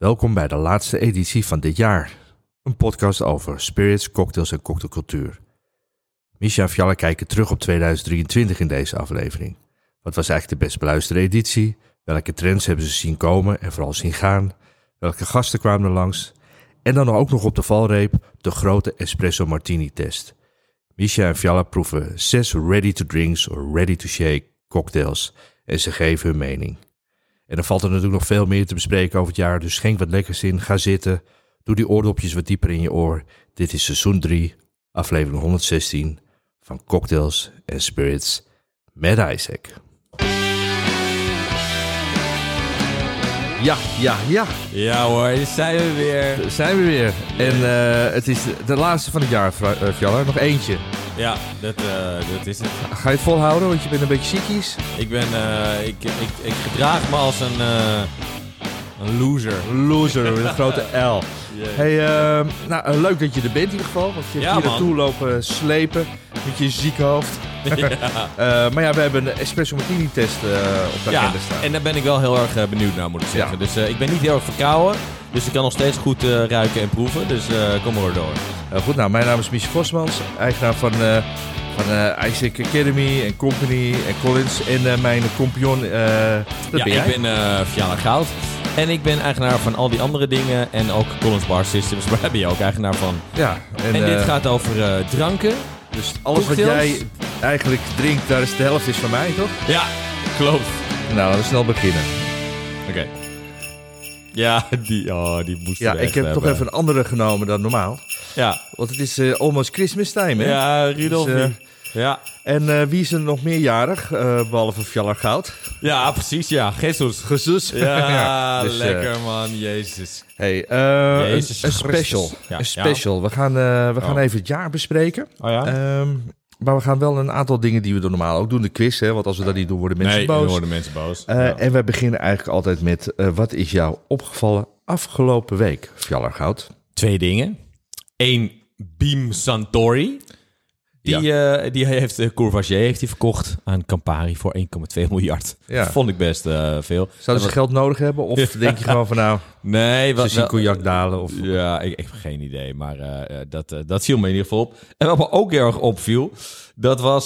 Welkom bij de laatste editie van dit jaar. Een podcast over spirits, cocktails en cocktailcultuur. Misha en Fjalle kijken terug op 2023 in deze aflevering. Wat was eigenlijk de best beluisterde editie? Welke trends hebben ze zien komen en vooral zien gaan? Welke gasten kwamen er langs? En dan ook nog op de valreep de grote Espresso Martini test. Misha en Fjalle proeven 6 ready-to-drinks of ready-to-shake cocktails en ze geven hun mening. En dan valt er natuurlijk nog veel meer te bespreken over het jaar, dus schenk wat lekkers in, ga zitten, doe die oordopjes wat dieper in je oor. Dit is seizoen 3, aflevering 116 van Cocktails en Spirits met Isaac. Ja. Ja hoor, daar zijn we weer. Daar zijn we weer. En het is de laatste van het jaar, Fjalle. Nog eentje. Ja, dat is het. Ga je het volhouden, want je bent een beetje ziekies? Ik gedraag me als een loser. Loser, met een grote L. Yeah. Hey, leuk dat je er bent in ieder geval. Want je hebt hier naartoe lopen slepen met je zieke hoofd. Ja. Maar ja, we hebben een Espresso Martini test op de agenda staan. En daar ben ik wel heel erg benieuwd naar, moet ik zeggen. Ja. Dus ik ben niet heel erg verkouden. Dus ik kan nog steeds goed ruiken en proeven. Dus kom maar door. Goed, nou, mijn naam is Misha Vosmans. Eigenaar van Isaac Academy en Company en Collins. En mijn compagnon, dat ben jij. Ik ben Fjalle Goud. En ik ben eigenaar van al die andere dingen. En ook Collins Bar Systems. Maar daar ben je ook eigenaar van. Ja. En dit gaat over dranken. Dus alles cocktails. Wat jij eigenlijk drinkt, daar is de helft is van mij, toch? Ja, klopt. Nou, laten we snel beginnen. Oké. Ja, die moest Ja, ik heb toch even een andere genomen dan normaal. Ja. Want het is almost Christmas time, hè? Ja, Rudolf. Dus, ja. En wie is er nog meerjarig, behalve Fjalle Goud? Ja, precies, ja. Jesus. Ja, dus, lekker man, Jezus. Hey, Jezus een special. Ja, een special. Ja. We gaan even het jaar bespreken. Oh ja? Maar we gaan wel een aantal dingen die we dan normaal ook doen. De quiz, hè? Want als we dat niet doen, worden mensen boos. Nee, worden mensen boos. En we beginnen eigenlijk altijd met... wat is jou opgevallen afgelopen week, Fjalle Goud? 2 dingen. 1, Beam Suntory. Die heeft Courvoisier heeft die verkocht aan Campari voor 1,2 miljard. Ja. Vond ik best veel. Zouden ze geld nodig hebben? Of denk je gewoon van nou... Nee, ze zien cognac dalen? Of... Ja, ik heb geen idee. Maar dat viel me in ieder geval op. En wat me ook heel erg opviel... Dat was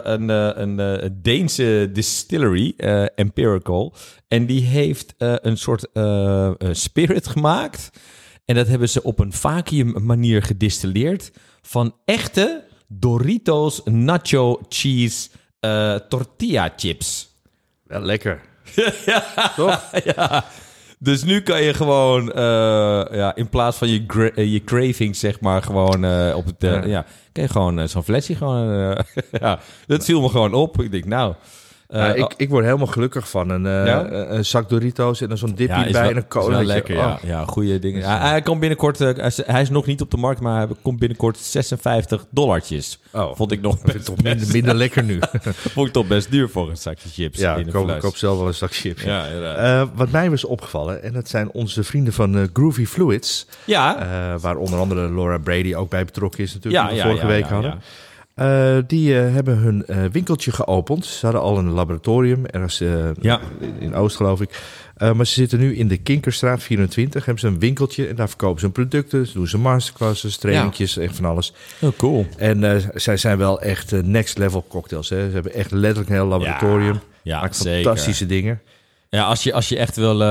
een Deense distillery, Empirical. En die heeft een soort spirit gemaakt. En dat hebben ze op een vacuüm manier gedistilleerd... van echte Doritos Nacho Cheese tortilla chips. Wel lekker. Ja, toch? Ja. Dus nu kan je gewoon, in plaats van je cravings, zeg maar, gewoon op het... kan je gewoon zo'n flesje gewoon... ja, dat viel me gewoon op. Ik denk, nou... ik word helemaal gelukkig van een zak Doritos en dan zo'n dippie bij en een cola. Is wel lekker, ja, goede dingen. Hij komt binnenkort... hij is nog niet op de markt, maar hij komt binnenkort $56. Vond ik nog best... toch minder lekker nu. Vond ik toch best duur voor een zakje chips. Ja, ik koop zelf wel een zak chips. Ja, wat mij was opgevallen, en dat zijn onze vrienden van Groovy Fluids. Ja. Waar onder andere Laura Brady ook bij betrokken is natuurlijk, die we vorige week hadden. Die hebben hun winkeltje geopend. Ze hadden al een laboratorium ergens in Oost, geloof ik. Maar ze zitten nu in de Kinkerstraat 24. Hebben ze een winkeltje en daar verkopen ze hun producten. Ze doen ze masterclasses, trainingjes en van alles. Oh, cool. En zij zijn wel echt next level cocktails. Hè. Ze hebben echt letterlijk een heel laboratorium. Maken fantastische dingen. Ja, als je echt wil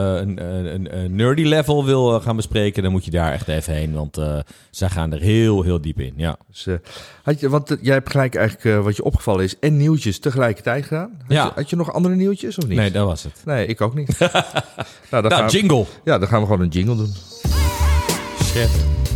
een nerdy level wil gaan bespreken, dan moet je daar echt even heen, want zij gaan er heel, heel diep in. Ja. Dus, want jij hebt gelijk eigenlijk wat je opgevallen is en nieuwtjes tegelijkertijd gedaan. Had je nog andere nieuwtjes of niet? Nee, dat was het. Nee, ik ook niet. Jingle. Ja, dan gaan we gewoon een jingle doen. Shit.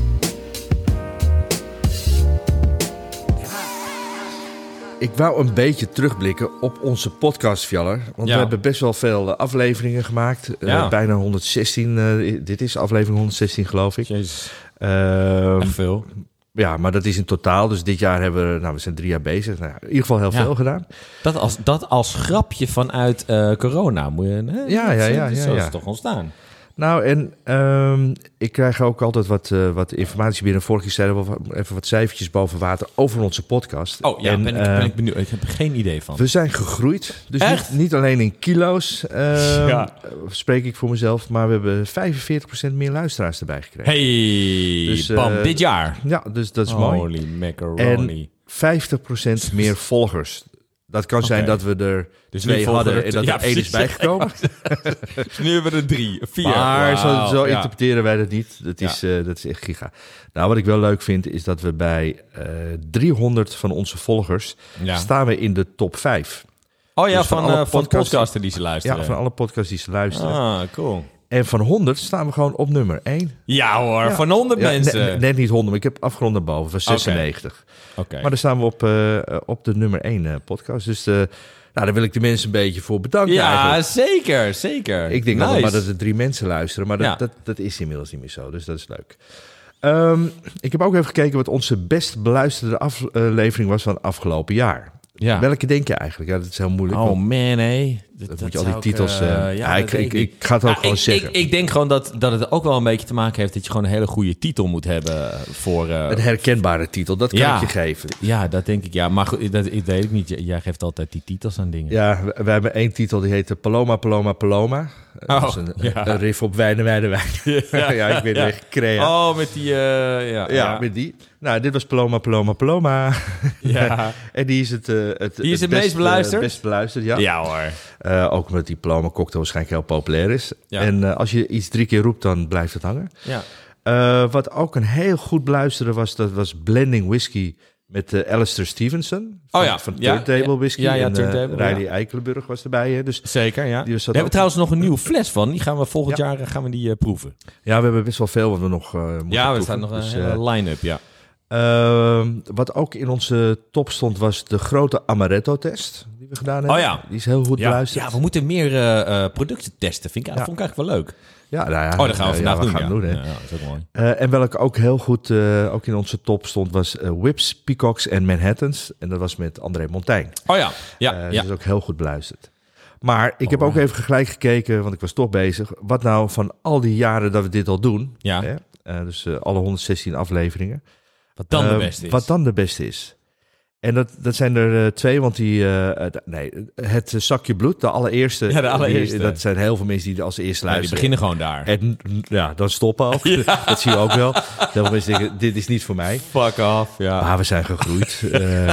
Ik wou een beetje terugblikken op onze podcast, Fjalle. Want we hebben best wel veel afleveringen gemaakt. Bijna 116. Dit is aflevering 116, geloof ik. Jezus. Echt veel. Ja, maar dat is in totaal. Dus dit jaar hebben we zijn 3 jaar bezig. Nou, in ieder geval heel veel gedaan. Dat als grapje vanuit corona. Moet je, Ja. Zo is het toch ontstaan. Nou, en ik krijg ook altijd wat informatie binnen. Vorige keer zeiden we even wat cijfertjes boven water over onze podcast. Oh ja, en, ben ik benieuwd. Ik heb er geen idee van. We zijn gegroeid. Dus Echt? niet alleen in kilo's, spreek ik voor mezelf. Maar we hebben 45% meer luisteraars erbij gekregen. Hey, Dus, bam, dit jaar. Ja, dus dat is mooi. Holy macaroni. En 50% meer volgers. Dat kan zijn dat we er Dus 2 nu hadden volgen en dat er 1 is bijgekomen. Nu hebben we er 3, 4. Maar zo ja. interpreteren wij dat niet. Dat is echt giga. Nou, wat ik wel leuk vind, is dat we bij 300 van onze volgers staan we in de top 5. Oh ja, Dus van podcasten die ze luisteren. Ja, van alle podcasts die ze luisteren. Ah, cool. En van 100 staan we gewoon op nummer 1. Ja hoor, van 100 mensen. Net niet 100, maar ik heb afgerond naar boven. Van 96. Okay. Maar dan staan we op de nummer 1 podcast. Dus daar wil ik de mensen een beetje voor bedanken. Ja, eigenlijk. zeker. Ik denk nice. altijd maar dat er 3 mensen luisteren. Maar dat is inmiddels niet meer zo. Dus dat is leuk. Ik heb ook even gekeken wat onze best beluisterde aflevering was van afgelopen jaar. Ja. Welke denk je eigenlijk? Ja, dat is heel moeilijk. Oh man, hé. Dat moet je al die titels... ik ga het ook gewoon zeggen. Ik denk gewoon dat het ook wel een beetje te maken heeft... dat je gewoon een hele goede titel moet hebben voor... een herkenbare titel, dat kan ik je geven. Ja, dat denk ik, ja. Maar goed, dat weet ik niet. Jij geeft altijd die titels aan dingen. Ja, we hebben 1 titel die heet Paloma, Paloma, Paloma. Dat is een riff op Wijne, Wijne, Wijn. Ja, ik ben echt creatief. Oh, met die... met die. Nou, dit was Paloma, Paloma, Paloma. Ja. En die is het meest beluisterd? Best beluisterd, ja. Ja hoor. Ook omdat die Paloma cocktail waarschijnlijk heel populair is. Ja. En als je iets 3 keer roept, dan blijft het hangen. Ja. Wat ook een heel goed beluisteren was, dat was Blending Whisky met Alistair Stevenson. Van Turntable Whisky. En Riley Eikelenburg was erbij. Hè. Dus zeker, ja. We hebben trouwens nog een nieuwe fles van. Die gaan we volgend jaar proeven. Ja, we hebben best wel veel wat we nog moeten proeven. Ja, er staat nog een hele line-up, ja. Wat ook in onze top stond, was de grote Amaretto-test die we gedaan hebben. Oh ja. Die is heel goed beluisterd. Ja, we moeten meer producten testen. Vond ik eigenlijk wel leuk. Ja, nou ja. Dat gaan we vandaag doen. Gaan doen, hè. Ja, dat is ook mooi. En welke ook heel goed ook in onze top stond, was Whips, Peacocks en Manhattans. En dat was met André Montaigne. Oh ja. Ja. Dat is ook heel goed beluisterd. Maar ik heb ook even gelijk gekeken, want ik was toch bezig. Wat nou van al die jaren dat we dit al doen. Ja. Hè? Dus alle 116 afleveringen. Wat dan de beste is. Wat dan de beste is. En dat zijn er 2, want het zakje bloed, de allereerste. Ja, de allereerste. Dat zijn heel veel mensen die als eerste luisteren. Die beginnen gewoon daar. En dan stoppen ook. Ja. Dat zien we ook wel. Heel veel mensen denken, dit is niet voor mij. Fuck off, ja. Maar we zijn gegroeid.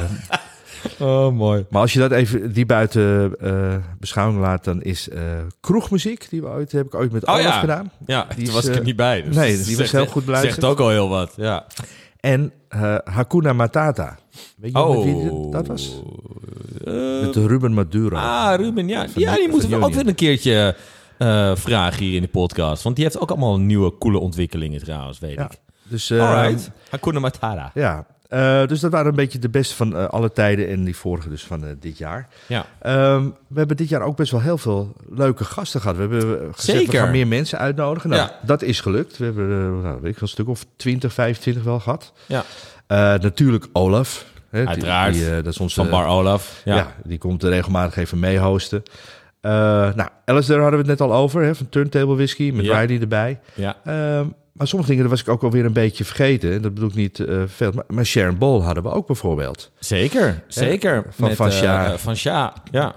Oh, mooi. Maar als je dat even die buiten beschouwing laat, dan is kroegmuziek, heb ik ooit met Olaf gedaan. Ja, die was ik er niet bij. Dus nee, die was heel goed beluisterd. Zegt ook al heel wat, ja. En Hakuna Matata. Weet je met wie dat was? Met Ruben Maduro. Ruben, ja. Die moeten we ook weer een keertje vragen hier in de podcast. Want die heeft ook allemaal nieuwe, coole ontwikkelingen trouwens, weet ik. Dus, alright. Hakuna Matata. Ja. Dus dat waren een beetje de beste van alle tijden en die vorige dus van dit jaar. Ja. We hebben dit jaar ook best wel heel veel leuke gasten gehad. We hebben gezegd, we gaan meer mensen uitnodigen. Nou, dat is gelukt. We hebben weet ik, een stuk of 20, 25 wel gehad. Ja. Natuurlijk Olaf. Hè, uiteraard. Dat is onze, van Bar Olaf. Ja, die komt regelmatig even mee hosten. Alistair hadden we het net al over, hè, van Turntable Whisky, met Riley erbij. Ja. Maar sommige dingen was ik ook alweer een beetje vergeten. Dat bedoel ik niet veel. Maar Sharon Bol hadden we ook bijvoorbeeld. Zeker. Van Sja, ja.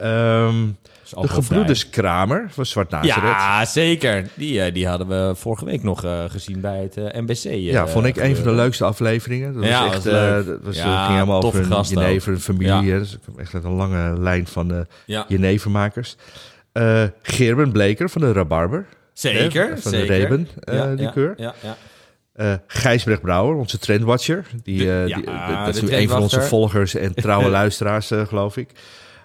De gebroeders Kramer van Zwart Nazareth. Ja, zeker. Die hadden we vorige week nog gezien bij het NBC. Vond ik een van de leukste afleveringen. Dat was echt leuk. Het ging helemaal over een jenever, een familie. Ja. Dus echt een lange lijn van jenevermakers. Gerben Bleker van de Rabarber. Zeker. Van de Reben, die keur. Gijsbrecht Brouwer, onze trendwatcher. Dat is een van onze volgers en trouwe luisteraars, geloof ik.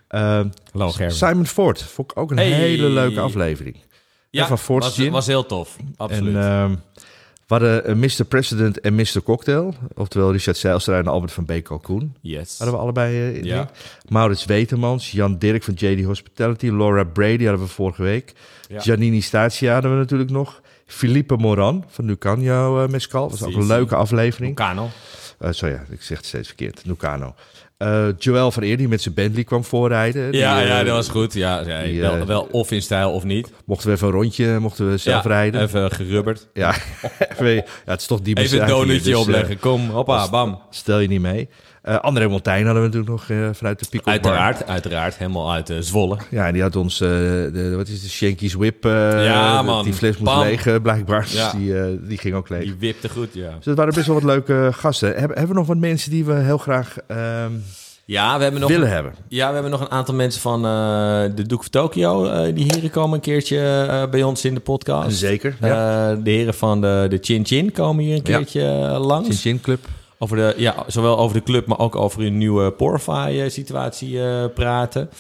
Simon Ford vond ik ook een hele leuke aflevering. Ja, van Ford was heel tof. Absoluut. En, we hadden Mr. President en Mr. Cocktail. Oftewel Richard Zijlstra en Albert van Beek Kalkoen. Yes. Hadden we allebei in. Maurits Wetermans, Jan Dirk van JD Hospitality. Laura Brady hadden we vorige week. Giannini Statia hadden we natuurlijk nog. Philippe Moran van Nucano Mescal. Dat was ook een leuke aflevering. Nucano. Ik zeg het steeds verkeerd. Nucano. Joël van Eer, die met zijn Bentley kwam voorrijden. Ja, dat was goed. Ja, wel of in stijl of niet. Mochten we even een rondje zelf rijden. Even gerubberd. Ja, het is toch die even een donutje opleggen. Kom, hoppa, bam. Stel je niet mee. André Montijn hadden we natuurlijk nog vanuit de Pico Bar. Uiteraard. Helemaal uit Zwolle. Ja, en die had ons de Shanky's Whip. Man. Die fles moest leeg, blijkbaar. Ja. Dus die ging ook leeg. Die wipte goed, ja. Dus dat waren best wel wat leuke gasten. Hebben we nog wat mensen die we heel graag willen hebben? Ja, we hebben nog een aantal mensen van de Duke of Tokyo. Die heren komen een keertje bij ons in de podcast. Zeker, ja. De heren van de Chin Chin komen hier een keertje langs. Chin Chin Club. Zowel over de club, maar ook over hun nieuwe Porify-situatie praten.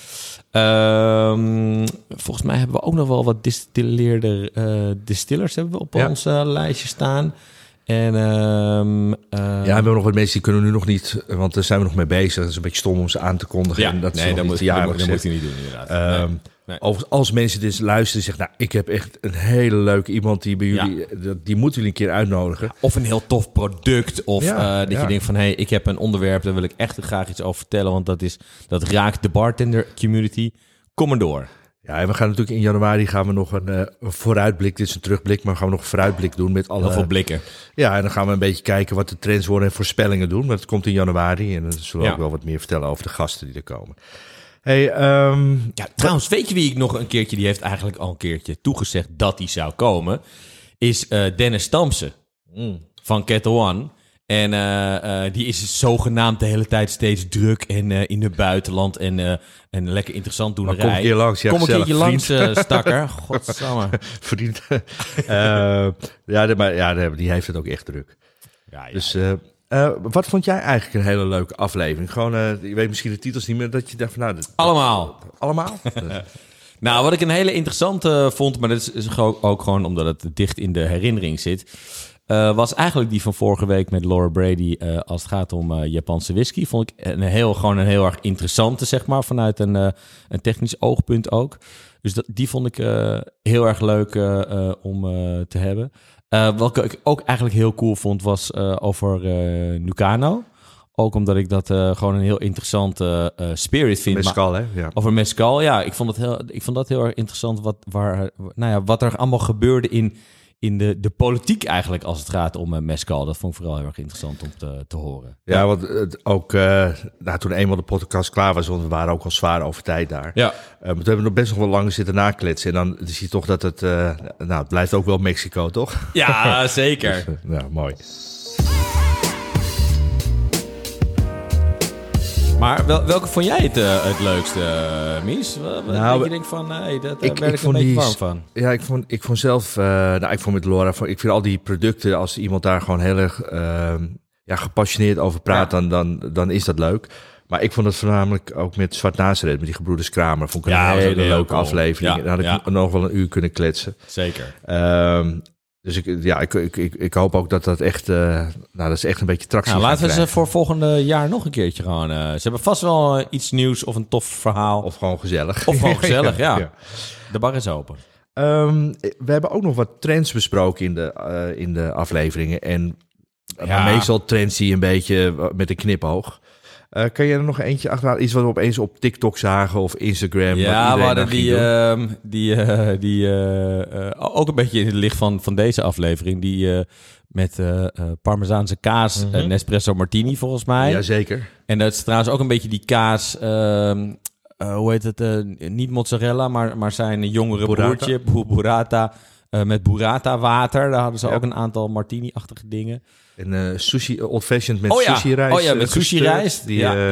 Volgens mij hebben we ook nog wel wat distillers hebben we op ons lijstje staan. En, we hebben nog wat mensen die kunnen nu nog niet, want daar zijn we nog mee bezig. Dat is een beetje stom om ze aan te kondigen. Ja, en dat moet hij niet doen, inderdaad. Nee. Als mensen dus luisteren en zeggen, ik heb echt een hele leuke iemand die bij jullie, die moeten jullie een keer uitnodigen. Of een heel tof product, of je denkt van, ik heb een onderwerp, daar wil ik echt graag iets over vertellen, want dat raakt de bartender community. Kom maar door. Ja, en we gaan natuurlijk in januari nog een vooruitblik, dit is een terugblik, maar gaan we nog een vooruitblik doen met alle... Heel veel blikken. Ja, en dan gaan we een beetje kijken wat de trends worden en voorspellingen doen, want het komt in januari en dan zullen we ook wel wat meer vertellen over de gasten die er komen. Hey, trouwens, weet je wie ik nog een keertje, die heeft eigenlijk al een keertje toegezegd dat hij zou komen, is Dennis Stamsen van Kettle One. En die is zogenaamd de hele tijd steeds druk en in het buitenland en lekker interessant doenerij. Kom een keer langs. Ja, kom een keertje langs, stakker. Godsamme. Vriend. Die heeft het ook echt druk. Ja. Dus wat vond jij eigenlijk een hele leuke aflevering? Gewoon, je weet misschien de titels niet meer, dat je dacht van... Allemaal. Allemaal? Nou, wat ik een hele interessante vond, maar dat is ook gewoon omdat het dicht in de herinnering zit... was eigenlijk die van vorige week met Laura Brady als het gaat om Japanse whisky. Vond ik een heel erg interessante, zeg maar, vanuit een technisch oogpunt ook. Dus die vond ik heel erg leuk om te hebben. Wat ik ook eigenlijk heel cool vond was over Nucano. Ook omdat ik dat gewoon een heel interessante spirit vind. Mezcal, hè? Ja. Over mezcal, ja. Ik vond dat heel erg interessant wat er allemaal gebeurde in de politiek eigenlijk als het gaat om mezcal. Dat vond ik vooral heel erg interessant om te horen. Ja, want toen eenmaal de podcast klaar was, want we waren ook al zwaar over tijd daar. Ja. Maar we hebben nog best nog wel langer zitten nakletsen. En dan zie je toch dat het blijft ook wel Mexico, toch? Ja, zeker. Dus, mooi. Maar welke vond jij het leukste, Mies? Je denkt van, daar werd ik een beetje warm van. Ja, ik vond zelf... ik vond met Laura... Ik vind al die producten, als iemand daar gewoon heel erg gepassioneerd over praat, dan is dat leuk. Maar ik vond het voornamelijk ook met Zwart Nazareth, met die gebroeders Kramer. Vond ik een hele leuke aflevering. Ja, daar had ik nog wel een uur kunnen kletsen. Zeker. Dus ik hoop ook dat echt... dat is echt een beetje tractie. Laten we ze voor volgende jaar nog een keertje gewoon... ze hebben vast wel iets nieuws of een tof verhaal. Of gewoon gezellig. Ja. De bar is open. We hebben ook nog wat trends besproken in de afleveringen. En meestal trends die een beetje met een knipoog. Kan je er nog eentje achterhalen? Iets wat we opeens op TikTok zagen of Instagram? Ja, we hadden die ook een beetje in het licht van deze aflevering. Die met Parmezaanse kaas, Nespresso Martini volgens mij. Jazeker. En dat is trouwens ook een beetje die kaas... hoe heet het? Niet mozzarella, maar zijn jongere broertje, burrata, met burrata water. Daar hadden ze ook een aantal martini-achtige dingen. En sushi, old-fashioned met sushi-rijst. Oh ja, met sushi-rijst.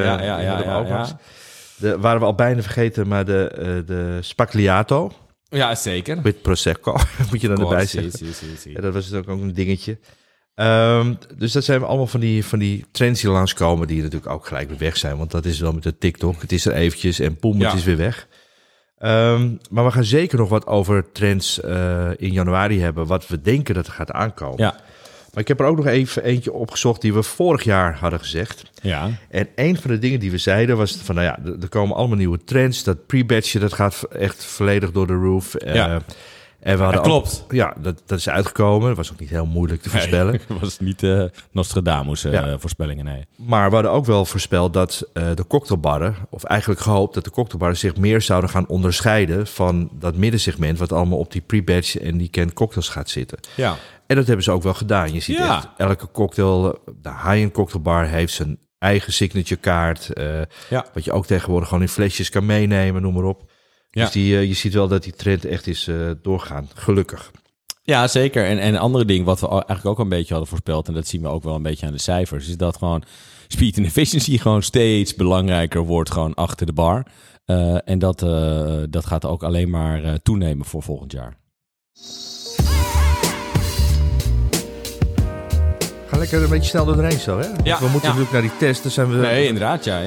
Waren we al bijna vergeten, maar de spagliato. Ja, zeker. Met Prosecco, moet je dan erbij zeggen. Ja, dat was ook een dingetje. Dus dat zijn allemaal van die trends die langskomen, die natuurlijk ook gelijk weer weg zijn. Want dat is wel met de TikTok. Het is er eventjes en poem, het is weer weg. Maar we gaan zeker nog wat over trends in januari hebben, wat we denken dat er gaat aankomen. Ja. Maar ik heb er ook nog even eentje opgezocht die we vorig jaar hadden gezegd. Ja. En een van de dingen die we zeiden was van, er komen allemaal nieuwe trends. Dat pre-batchen, dat gaat echt volledig door de roof. En we hadden klopt. Dat is uitgekomen. Dat was ook niet heel moeilijk te voorspellen. Het was niet Nostradamus voorspellingen, nee. Maar we hadden ook wel voorspeld dat de cocktailbarren, of eigenlijk gehoopt dat de cocktailbarren zich meer zouden gaan onderscheiden van dat middensegment wat allemaal op die pre-batch en die canned cocktails gaat zitten. Ja. En dat hebben ze ook wel gedaan. Je ziet echt elke cocktail, de high-end cocktailbar heeft zijn eigen signature kaart. Wat je ook tegenwoordig gewoon in flesjes kan meenemen, noem maar op. Ja. Dus je ziet wel dat die trend echt is doorgaan, gelukkig. Ja, zeker. En een andere ding wat we eigenlijk ook een beetje hadden voorspeld, en dat zien we ook wel een beetje aan de cijfers, is dat gewoon speed en efficiency gewoon steeds belangrijker wordt gewoon achter de bar. En dat gaat ook alleen maar toenemen voor volgend jaar. Ga lekker een beetje snel doorheen zo, hè? Ja, we moeten natuurlijk naar die test. Dan zijn we... Nee, inderdaad, ja.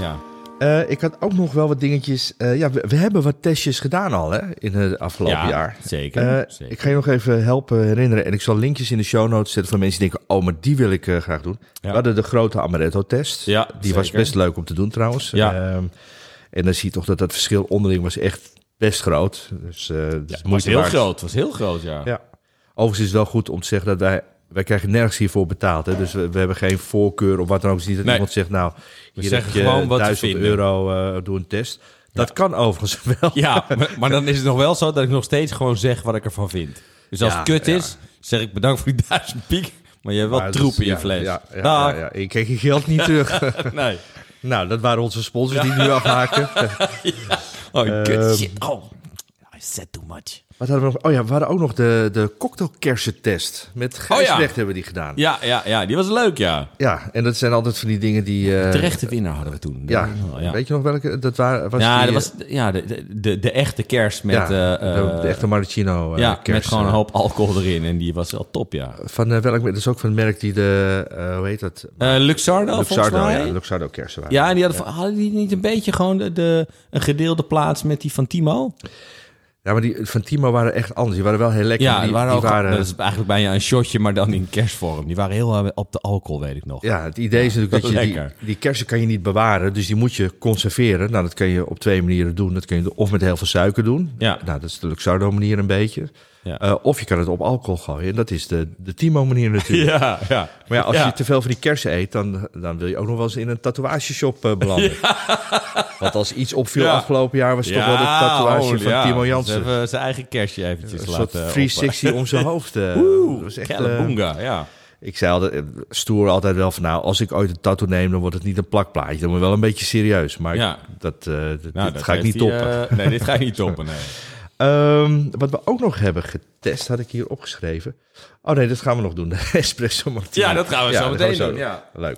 Ik had ook nog wel wat dingetjes. We hebben wat testjes gedaan al hè, in het afgelopen jaar. Zeker. Ik ga je nog even helpen herinneren. En ik zal linkjes in de show notes zetten van mensen die denken, oh, maar die wil ik graag doen. Ja. We hadden de grote Amaretto-test. Ja, die zeker. Was best leuk om te doen trouwens. Ja. En dan zie je toch dat het verschil onderling was echt best groot. Dus, het was heel groot. Het was heel groot, ja. Overigens is het wel goed om te zeggen dat wij krijgen nergens hiervoor betaald. Hè? Dus we hebben geen voorkeur of wat dan ook. Dus niet dat iemand zegt, nou, hier heb je gewoon wat €1000 doe een test. Dat kan overigens wel. Ja, maar dan is het nog wel zo dat ik nog steeds gewoon zeg wat ik ervan vind. Dus als het kut is, zeg ik bedankt voor die 1000 piek. Maar je hebt wel troep in je fles. Ja. Ik kreeg je geld niet terug. Nee. Nou, dat waren onze sponsors die nu afhaken. Oh, kut shit. Oh, I said too much. Wat hadden we nog? Oh ja, we hadden ook nog de cocktailkersentest. Met Gijsbrecht hebben we die gedaan. Ja, die was leuk, ja. Ja, en dat zijn altijd van die dingen die... Terechte winnaar hadden we toen. Ja. Weet je nog welke? Dat was dat was de echte kers met... de echte Maraschino kers. Met gewoon een hoop alcohol erin. En die was wel top, ja. Van welk merk? Dat is ook van het merk die hoe heet dat? Luxardo, volgens mij. Ja, Luxardo kersen waren. Ja, en die hadden die niet een beetje gewoon een gedeelde plaats met die van Timo? Ja, maar die van Timo waren echt anders. Die waren wel heel lekker. Ja, die waren dat is eigenlijk bijna een shotje, maar dan in kerstvorm. Die waren heel op de alcohol, weet ik nog. Ja, het idee is natuurlijk dat je die kersen kan je niet bewaren. Dus die moet je conserveren. Nou, dat kan je op 2 manieren doen. Dat kun je of met heel veel suiker doen. Ja. Nou, dat is de Luxardo manier een beetje. Ja. Of je kan het op alcohol gooien. Dat is de Timo manier natuurlijk. Ja. Maar ja, als je te veel van die kersen eet, dan wil je ook nog wel eens in een tatoeageshop belanden. Ja. Want als iets opviel afgelopen jaar, was het toch wel de tatoeage van Timo Jansen. Ze hebben zijn eigen kersje eventjes laten. Een soort 360 om zijn hoofd. Dat was echt ja. Ik zei altijd, stoer altijd wel van, nou, als ik ooit een tattoo neem, dan wordt het niet een plakplaatje. Dan moet wel een beetje serieus. Maar dat ga ik niet toppen. Nee, dit ga ik niet toppen, nee. Wat we ook nog hebben getest, had ik hier opgeschreven. Oh nee, dat gaan we nog doen. De espresso martini. Ja, dat gaan we zo meteen doen. Ja. Leuk.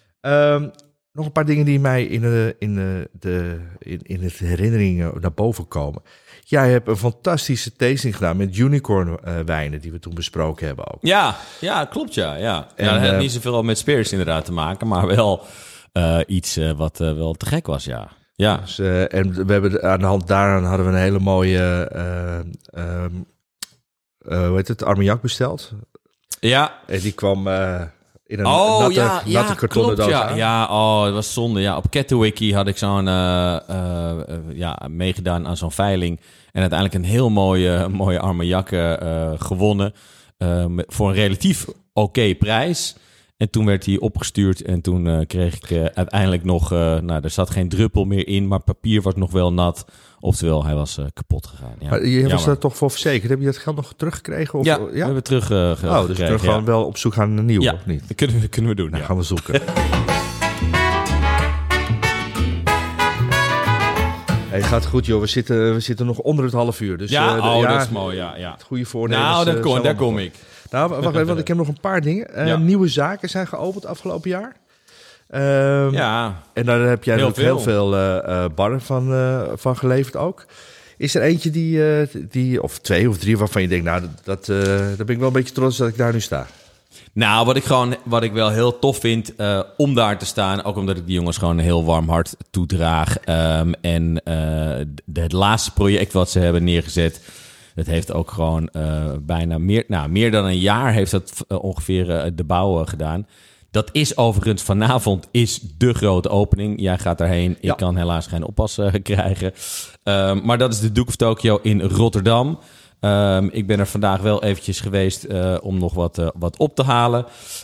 Nog een paar dingen die mij in het herinnering naar boven komen. Jij hebt een fantastische tasting gedaan met unicorn wijnen die we toen besproken hebben ook. Ja, klopt ja. En dat had niet zoveel met spirits inderdaad te maken, maar wel iets wat wel te gek was, ja. Ja. Dus, en we hebben aan de hand daaraan hadden we een hele mooie hoe heet het, Armagnac besteld. Ja. En die kwam in een natte kartonnen doos aan. Ja, dat was zonde. Ja, op Kettowiki had ik zo'n meegedaan aan zo'n veiling. En uiteindelijk een heel mooie Armagnac gewonnen. Voor een relatief oké prijs. En toen werd hij opgestuurd en toen kreeg ik uiteindelijk nog... er zat geen druppel meer in, maar papier was nog wel nat. Oftewel, hij was kapot gegaan. Ja. Maar je was daar toch voor verzekerd? Heb je dat geld nog teruggekregen? Of, ja, we hebben teruggekregen. Dus we kunnen gewoon wel op zoek gaan naar een nieuw, of niet? Dat kunnen we doen, Dan gaan we zoeken. Het gaat goed, joh. We zitten nog onder het half uur. Dus, dat is mooi, ja. Het goede voornemens. Nou, daar kom ik. Nou, wacht even, want ik heb nog een paar dingen. Nieuwe zaken zijn geopend afgelopen jaar. En daar heb jij natuurlijk heel veel barren van geleverd ook. Is er eentje die of 2 of 3 waarvan je denkt, nou, daar ben ik wel een beetje trots dat ik daar nu sta? Nou, wat ik wel heel tof vind om daar te staan, ook omdat ik die jongens gewoon een heel warm hart toedraag. Het laatste project wat ze hebben neergezet, dat heeft ook gewoon bijna meer dan een jaar heeft dat ongeveer de bouw gedaan. Dat is overigens vanavond de grote opening. Jij gaat daarheen. Ik kan helaas geen oppas krijgen. Maar dat is de Duke of Tokyo in Rotterdam. Ik ben er vandaag wel eventjes geweest om nog wat op te halen.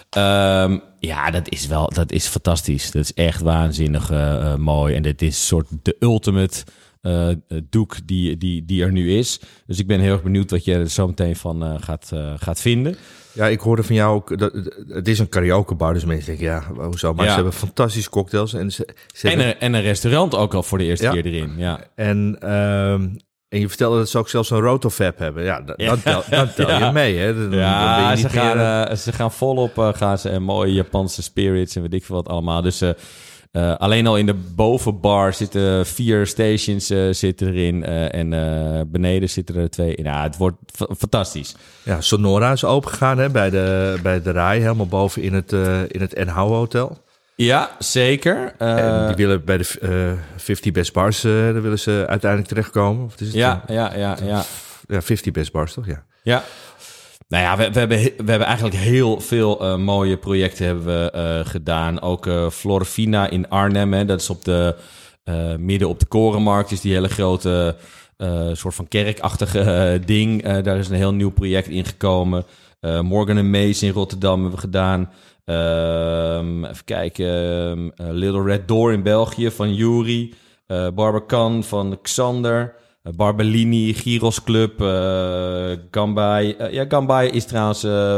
Dat is fantastisch. Dat is echt waanzinnig mooi. En dit is soort de ultimate doek die er nu is. Dus ik ben heel erg benieuwd wat je er zo meteen van gaat vinden. Ja, ik hoorde van jou ook, het is een karaokebar, dus mensen denken, ja, hoezo? Maar ze hebben fantastische cocktails. En een restaurant ook al voor de eerste keer erin. Ja. En je vertelde dat ze ook zelfs een rotofab hebben. Ja, dan tel je mee, hè? Dan ben je niet ze gaan volop en mooie Japanse spirits en weet ik veel wat allemaal. Dus alleen al in de bovenbar zitten 4 stations zitten erin en beneden zitten er 2. Nou, het wordt fantastisch. Ja, Sonora is opengegaan hè, bij de RAI, helemaal boven in het NH Hotel. Ja, zeker. En die willen bij de 50 Best Bars, daar willen ze uiteindelijk terechtkomen. Of is het Ja, 50 Best Bars, toch? Ja. Ja. Nou ja, we hebben eigenlijk heel veel mooie projecten hebben we gedaan. Ook Florfina in Arnhem, hè, dat is midden op de Korenmarkt. Is die hele grote soort van kerkachtige ding. Daar is een heel nieuw project ingekomen. Morgan & Mace in Rotterdam hebben we gedaan. Even kijken. Little Red Door in België van Yuri. Barbican van Xander. Barbellini, Gyros Club, Gambai. Gambai is trouwens,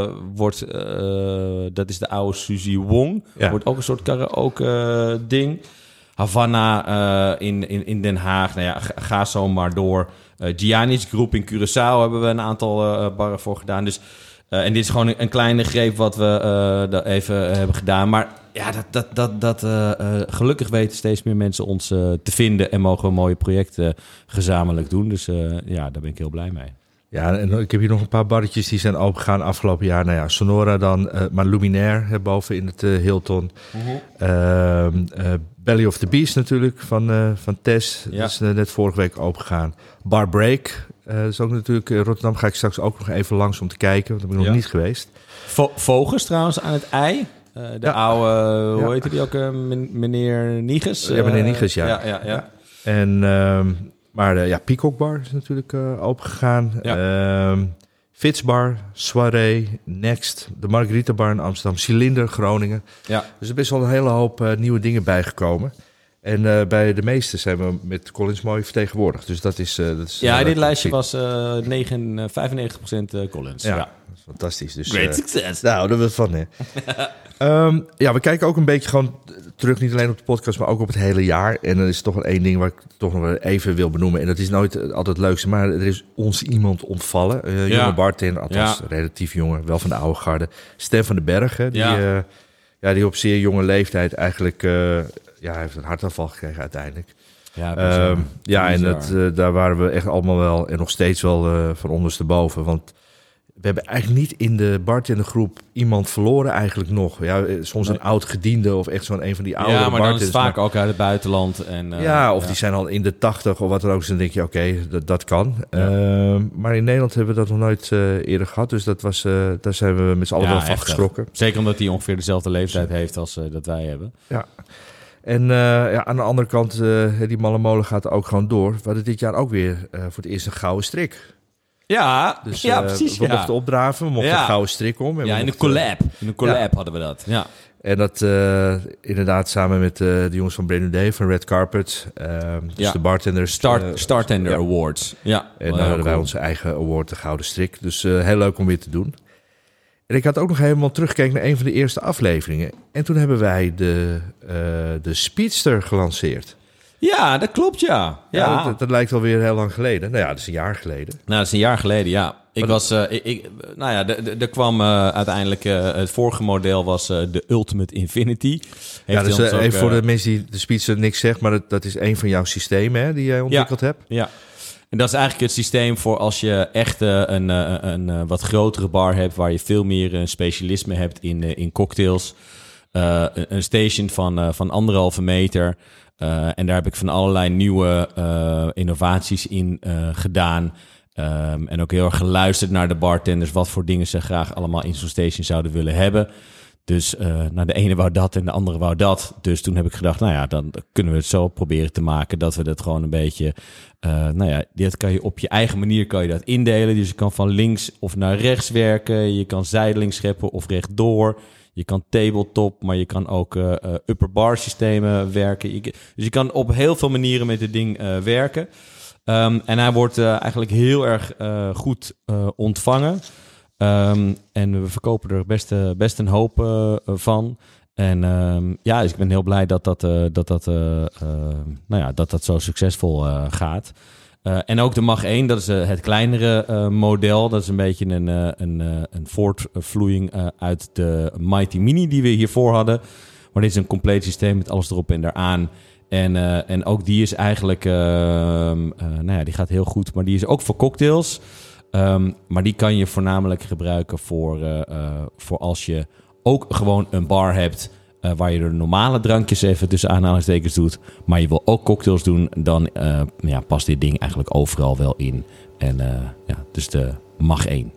dat is de oude Suzy Wong. Ja. Wordt ook een soort karaoke ding. Havana in Den Haag. Nou ja, ga zo maar door. Giannis Groep in Curaçao hebben we een aantal barren voor gedaan. Dus, en dit is gewoon een kleine greep wat we even hebben gedaan. Maar ja, gelukkig weten steeds meer mensen ons te vinden en mogen we mooie projecten gezamenlijk doen. Dus daar ben ik heel blij mee. Ja, en ik heb hier nog een paar barretjes die zijn opengegaan afgelopen jaar. Nou ja, Sonora dan, maar Luminaire boven in het Hilton. Belly of the Beast natuurlijk van Tess. Ja. Dat is net vorige week opengegaan. Bar Break, dat is ook natuurlijk Rotterdam. Ga ik straks ook nog even langs om te kijken, want daar ben ik nog niet geweest. Vogels trouwens aan het ei. Oude, hoe heette die ook? Meneer Niges? Ja, meneer Niges, ja. En, maar Peacock Bar is natuurlijk opengegaan. Ja. Fitzbar, Soirée, Next, de Margarita Bar in Amsterdam, Cilinder, Groningen. Ja. Dus er is best wel een hele hoop nieuwe dingen bijgekomen. En bij de meeste zijn we met Collins mooi vertegenwoordigd. Dus dat is dit lijstje was 95% Collins. Ja, dat is fantastisch. Dus, great success. Nou, daar wil van, hè. We kijken ook een beetje gewoon terug, niet alleen op de podcast, maar ook op het hele jaar. En er is toch wel één ding waar ik toch nog wel even wil benoemen. En dat is nooit altijd het leukste, maar er is ons iemand ontvallen. Jonge bartender, althans relatief jonge, wel van de oude garde. Stan van den Berg, hè, die op zeer jonge leeftijd eigenlijk... hij heeft een hartaanval gekregen uiteindelijk. Daar waren we echt allemaal wel en nog steeds wel van ondersteboven. Want we hebben eigenlijk niet in de bartendergroep iemand verloren eigenlijk nog. Ja, soms een oud gediende of echt zo'n een van die oude bartenders. Ja, maar dan is het vaak ook uit het buitenland. En, die zijn al in de 80 of wat dan ook. Dus dan denk je, oké, dat kan. Ja. Maar in Nederland hebben we dat nog nooit eerder gehad. Dus daar zijn we met z'n allen wel van geschrokken. Zeker omdat hij ongeveer dezelfde leeftijd heeft als dat wij hebben. Ja. En aan de andere kant, die malle molen gaat ook gewoon door. We hadden dit jaar ook weer voor het eerst een gouden strik. Ja, dus, precies. We mochten opdraven, we mochten een gouden strik om. En in een collab hadden we dat. Ja. En dat inderdaad samen met de jongens van Brand New Day, van Red Carpet. Dus de bartenders. Startender Awards. Ja. En dan hadden wij onze eigen award, de gouden strik. Dus heel leuk om weer te doen. En ik had ook nog helemaal teruggekeken naar een van de eerste afleveringen. En toen hebben wij de Speedster gelanceerd. Ja, dat klopt, ja. Dat lijkt alweer heel lang geleden. Nou ja, dat is een jaar geleden. Nou, dat is een jaar geleden, ja. Er kwam uiteindelijk... het vorige model was de Ultimate Infinity. Dus even voor de mensen die de Speedster niks zegt... maar dat is een van jouw systemen, hè, die jij ontwikkeld hebt. Ja. En dat is eigenlijk het systeem voor als je echt een wat grotere bar hebt... waar je veel meer specialisme hebt in cocktails. Een station van 1,5 meter. En daar heb ik van allerlei nieuwe innovaties in gedaan. En ook heel erg geluisterd naar de bartenders... wat voor dingen ze graag allemaal in zo'n station zouden willen hebben. Dus de ene wou dat en de andere wou dat. Dus toen heb ik gedacht, dan kunnen we het zo proberen te maken dat we dat gewoon een beetje... dit kan je op je eigen manier kan je dat indelen. Dus je kan van links of naar rechts werken. Je kan zijdelings scheppen of rechtdoor. Je kan tabletop, maar je kan ook upper bar systemen werken. Dus je kan op heel veel manieren met dit ding werken. En hij wordt eigenlijk heel erg goed ontvangen. En we verkopen er best een hoop van. En dus ik ben heel blij dat zo succesvol gaat. En ook de Mach 1, dat is het kleinere model. Dat is een beetje een voortvloeiing uit de Mighty Mini die we hiervoor hadden. Maar dit is een compleet systeem met alles erop en eraan. En ook die is eigenlijk... die gaat heel goed. Maar die is ook voor cocktails. Maar die kan je voornamelijk gebruiken voor als je ook gewoon een bar hebt... waar je de normale drankjes even tussen aanhalingstekens doet... maar je wil ook cocktails doen... dan past dit ding eigenlijk overal wel in. En dus de Mach 1.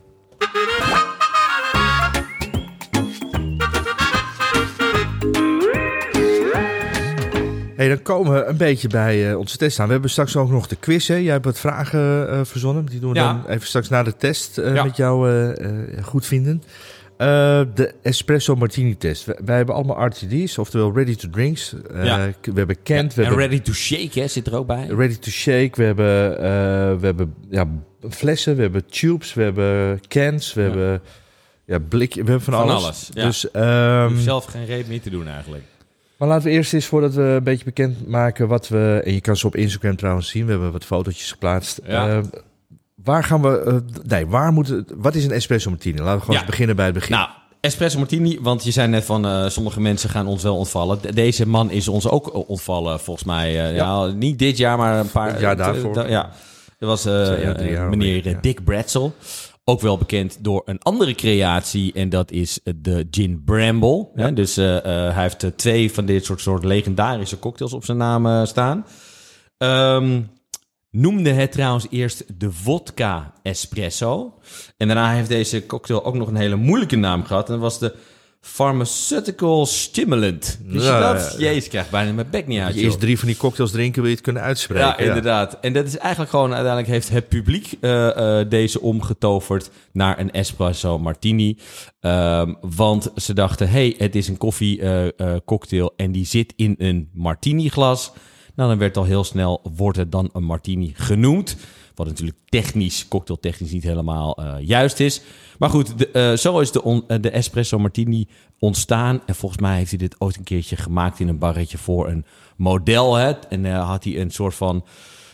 Hey, dan komen we een beetje bij onze test aan. We hebben straks ook nog de quiz. Hè? Jij hebt wat vragen verzonnen. Die doen we dan even straks na de test met jou goed vinden. De Espresso Martini test. Wij hebben allemaal RTD's, oftewel ready to drinks. We hebben Kent. En ready to shake hè, zit er ook bij. Ready to shake. We hebben flessen, we hebben tubes, we hebben cans, we hebben blikje, we hebben van alles. Ja. Dus, je hoeft zelf geen reet meer te doen eigenlijk. Maar laten we eerst eens, voordat we een beetje bekend maken wat we... En je kan ze op Instagram trouwens zien. We hebben wat fotootjes geplaatst. Ja. Waar gaan we... wat is een espresso martini? Laten we gewoon eens beginnen bij het begin. Nou, espresso martini, want je zei net van... sommige mensen gaan ons wel ontvallen. Deze man is ons ook ontvallen, volgens mij. Niet dit jaar, maar een paar... jaar daarvoor. Dat was meneer Dick Bratzel. Ook wel bekend door een andere creatie en dat is de Gin Bramble. Ja. Dus hij heeft 2 van dit soort legendarische cocktails op zijn naam staan. Noemde het trouwens eerst de vodka espresso. En daarna heeft deze cocktail ook nog een hele moeilijke naam gehad. En dat was de Pharmaceutical Stimulant. Dus dat? Jezus, krijg bijna mijn bek niet uit. Je eerst 3 van die cocktails drinken, wil je het kunnen uitspreken. Ja, inderdaad. En dat is eigenlijk gewoon... Uiteindelijk heeft het publiek deze omgetoverd naar een espresso martini. Want ze dachten, het is een koffiecocktail en die zit in een martini glas. Nou, dan werd al heel snel, wordt het dan een martini genoemd. Wat natuurlijk cocktailtechnisch niet helemaal juist is. Maar goed, zo is de espresso martini ontstaan. En volgens mij heeft hij dit ooit een keertje gemaakt in een barretje voor een model. Hè? En had hij een soort van...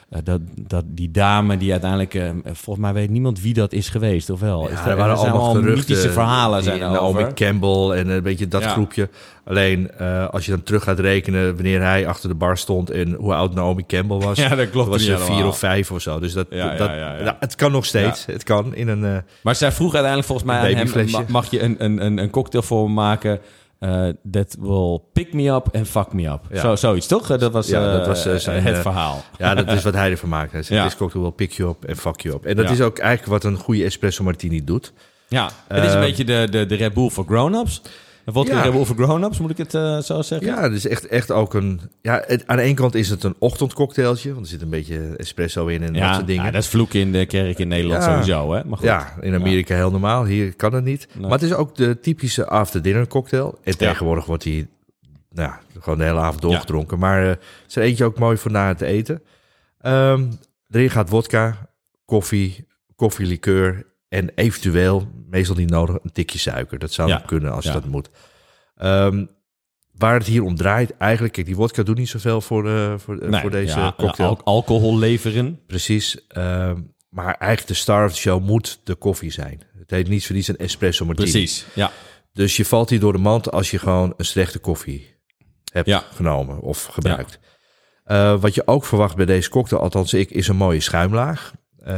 die dame die uiteindelijk... volgens mij weet niemand wie dat is geweest, of wel? Ja, er waren allemaal geruchten. Mythische verhalen zijn er Naomi over. Campbell en een beetje dat groepje. Alleen, als je dan terug gaat rekenen... wanneer hij achter de bar stond en hoe oud Naomi Campbell was... Ja, dat klopt. Was 4 of 5 of zo. Dus het kan nog steeds. Ja. Het kan in een... maar zij vroeg uiteindelijk volgens mij aan hem... mag je een cocktail voor me maken... that will pick me up and fuck me up. Ja. Zoiets, toch? Dat was, zijn, het verhaal. Ja, dat is wat hij ervan maakt. Hij zegt, this cocktail will pick you up and fuck you up. En dat is ook eigenlijk wat een goede espresso martini doet. Ja, het is een beetje de Red Bull voor grown-ups. Vodka Red Bull voor grown-ups, moet ik het zo zeggen? Ja, het is echt ook een... Ja, aan de ene kant is het een ochtendcocktailtje, want er zit een beetje espresso in en dat soort dingen. Ja, dat is vloeken in de kerk in Nederland sowieso, hè? Maar goed. Ja, in Amerika heel normaal. Hier kan het niet. Nee. Maar het is ook de typische after-dinner cocktail. En tegenwoordig wordt die gewoon de hele avond doorgedronken. Ja. Maar het is er eentje ook mooi voor na het eten. Erin gaat vodka, koffielikeur en eventueel, meestal niet nodig, een tikje suiker. Dat zou kunnen als je dat moet. Waar het hier om draait, eigenlijk... Kijk, die vodka doet niet zoveel voor deze cocktail. Alcohol leveren. Precies. Maar eigenlijk de star of the show moet de koffie zijn. Het heet niet voor niets een espresso martini. Precies, ja. Dus je valt hier door de mand als je gewoon een slechte koffie hebt genomen of gebruikt. Wat je ook verwacht bij deze cocktail, althans ik, is een mooie schuimlaag.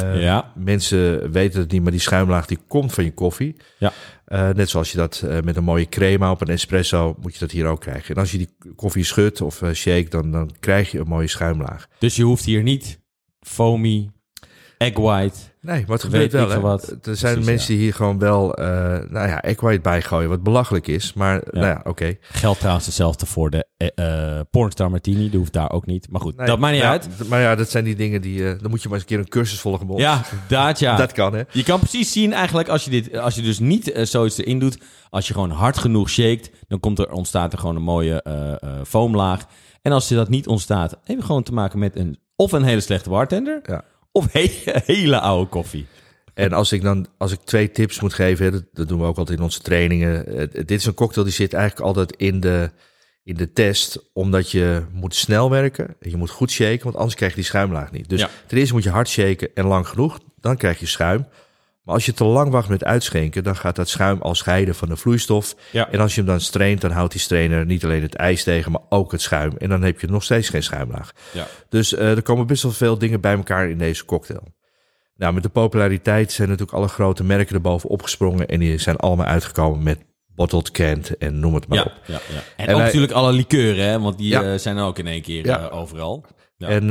Mensen weten het niet, maar die schuimlaag die komt van je koffie. Ja. Net zoals je dat met een mooie crema op een espresso, moet je dat hier ook krijgen. En als je die koffie schudt of shake, dan krijg je een mooie schuimlaag. Dus je hoeft hier niet foamy egg white. Nee, maar het gebeurt wel. Hè? Wat. Er zijn Precies, mensen die hier gewoon wel egg white bijgooien, wat belachelijk is. Maar oké. Geldt trouwens hetzelfde voor de pornstar martini. Dat hoeft daar ook niet. Maar goed, dat maakt niet uit. Maar ja, dat zijn die dingen die... dan moet je maar eens een keer een cursus volgen bij ons. Ja, dat kan, hè. Je kan precies zien eigenlijk, als je dus niet zoiets erin doet, als je gewoon hard genoeg shakt, dan ontstaat er gewoon een mooie foamlaag. En als je dat niet ontstaat, heb je gewoon te maken met een hele slechte bartender, of hele oude koffie. En als ik 2 tips moet geven, dat doen we ook altijd in onze trainingen. Dit is een cocktail die zit eigenlijk altijd in de test, omdat je moet snel werken. Je moet goed shaken, want anders krijg je die schuimlaag niet. Dus ten eerste moet je hard shaken en lang genoeg, dan krijg je schuim. Maar als je te lang wacht met uitschenken, dan gaat dat schuim al scheiden van de vloeistof. Ja. En als je hem dan straint, dan houdt die strainer niet alleen het ijs tegen, maar ook het schuim. En dan heb je nog steeds geen schuimlaag. Ja. Dus er komen best wel veel dingen bij elkaar in deze cocktail. Nou, met de populariteit zijn natuurlijk alle grote merken erboven opgesprongen. En die zijn allemaal uitgekomen met bottled canned en noem het maar op. Ja. En ook natuurlijk alle likeuren, hè? Want die zijn ook in één keer overal. Ja. En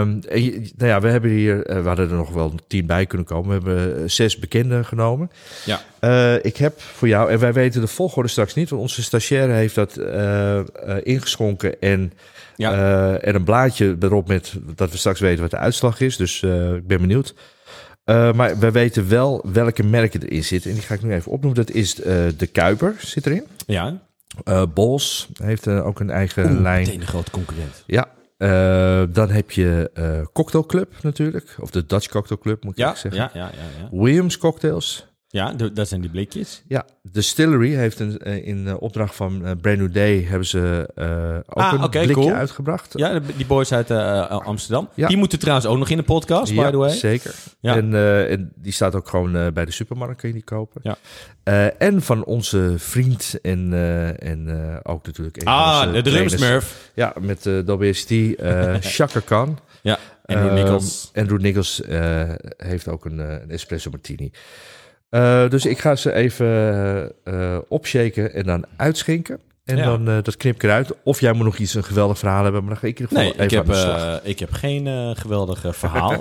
we hebben hier, we hadden er nog wel 10 bij kunnen komen. We hebben 6 bekende genomen. Ja. Ik heb voor jou, en wij weten de volgorde straks niet, want onze stagiaire heeft dat ingeschonken en een blaadje erop met dat we straks weten wat de uitslag is. Dus ik ben benieuwd. Maar wij weten wel welke merken erin zitten. En die ga ik nu even opnoemen. Dat is de Kuiper zit erin. Ja. Bols heeft ook een eigen lijn. Meteen een grote concurrent. Ja. Dan heb je Cocktail Club natuurlijk. Of de Dutch Cocktail Club moet ik zeggen. Ja. Williams Cocktails. Ja, dat zijn die blikjes. Ja, Distillery heeft in opdracht van Brand New Day hebben ze ook een blikje uitgebracht. Ja, die boys uit Amsterdam. Ja. Die moeten trouwens ook nog in de podcast, by the way. Zeker. Ja. En die staat ook gewoon bij de supermarkt, kun je die kopen. Ja. En van onze vriend en ook natuurlijk... de drumsmurf. Ja, met WST, Chaka Khan. Ja, Andrew Nichols heeft ook een espresso martini. Dus ik ga ze even opshaken en dan uitschenken. En dan dat knip ik eruit. Of jij moet nog een geweldig verhaal hebben, maar dan ga ik in ieder geval even aan de slag. Ik heb geen geweldig verhaal.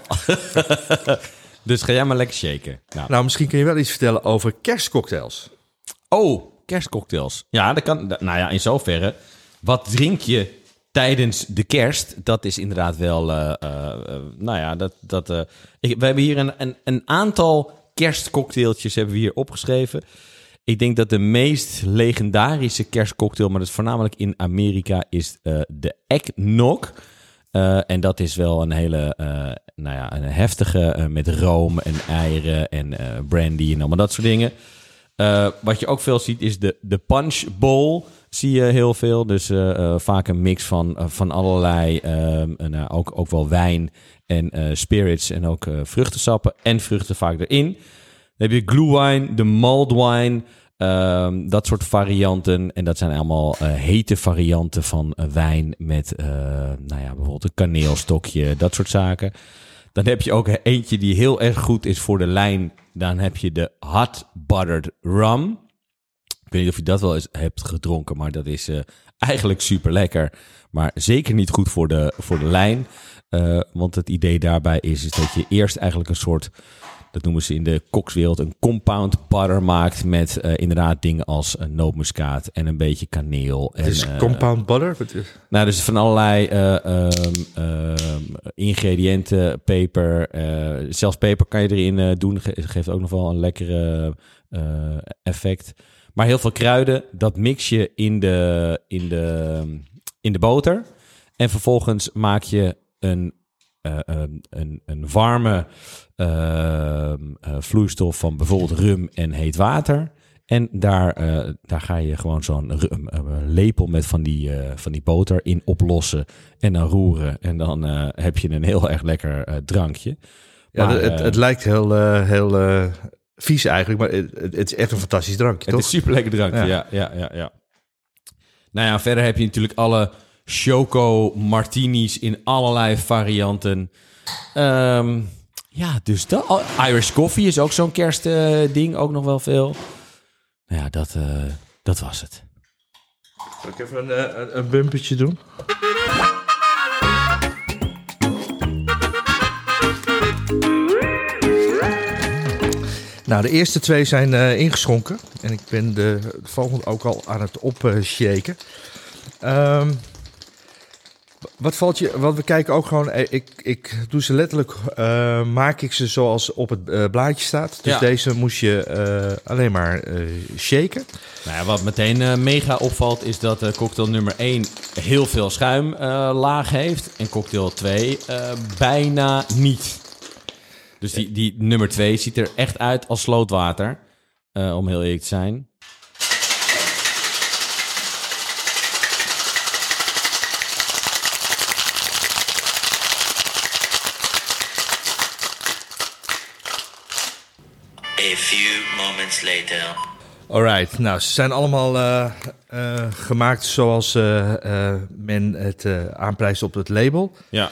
Dus ga jij maar lekker shaken. Nou, misschien kun je wel iets vertellen over kerstcocktails. Oh, kerstcocktails. Ja, dat kan. Nou ja, in zoverre. Wat drink je tijdens de kerst? Dat is inderdaad wel... we hebben hier een aantal kerstcocktailtjes hebben we hier opgeschreven. Ik denk dat de meest legendarische kerstcocktail, maar dat is voornamelijk in Amerika, is de eggnog. En dat is wel een hele een heftige met room en eieren en brandy en allemaal dat soort dingen. Wat je ook veel ziet is de punch bowl. Zie je heel veel. Dus vaak een mix van allerlei, ook wel wijn en spirits en ook vruchtensappen en vruchten vaak erin. Dan heb je glühwein, de mulled wine, dat soort varianten. En dat zijn allemaal hete varianten van wijn met bijvoorbeeld een kaneelstokje, dat soort zaken. Dan heb je ook eentje die heel erg goed is voor de lijn. Dan heb je de hot buttered rum. Ik weet niet of je dat wel eens hebt gedronken, maar dat is eigenlijk super lekker. Maar zeker niet goed voor de lijn. Want het idee daarbij is dat je eerst eigenlijk een soort, dat noemen ze in de kokswereld, een compound butter maakt met inderdaad dingen als nootmuskaat en een beetje kaneel. Het is compound butter? Nou, dus van allerlei ingrediënten, peper. Zelfs peper kan je erin doen. Geeft ook nog wel een lekkere effect. Maar heel veel kruiden, dat mix je in de boter. En vervolgens maak je een warme vloeistof van bijvoorbeeld rum en heet water. En daar ga je gewoon zo'n lepel met van die boter in oplossen. En dan roeren. En dan heb je een heel erg lekker drankje. Ja, maar, het lijkt heel vies eigenlijk, maar het is echt een fantastisch drankje, toch? Het is een super lekker drankje, ja. Nou ja, verder heb je natuurlijk alle choco martinis in allerlei varianten. Dus Irish coffee is ook zo'n kerstding, ook nog wel veel. Nou ja, dat was het. Zal ik even een bumpertje doen? Nou, de eerste 2 zijn ingeschonken. En ik ben de volgende ook al aan het opshaken. Wat valt je... Want we kijken ook gewoon... Ik doe ze letterlijk... maak ik ze zoals op het blaadje staat. Dus deze moest je alleen maar shaken. Nou ja, wat meteen mega opvalt is dat cocktail nummer 1 heel veel schuimlaag heeft. En cocktail 2 bijna niet. Dus die nummer 2 ziet er echt uit als slootwater. Om heel eerlijk te zijn. A few moments later. Alright, nou, ze zijn allemaal gemaakt zoals men het aanprijst op het label. Ja.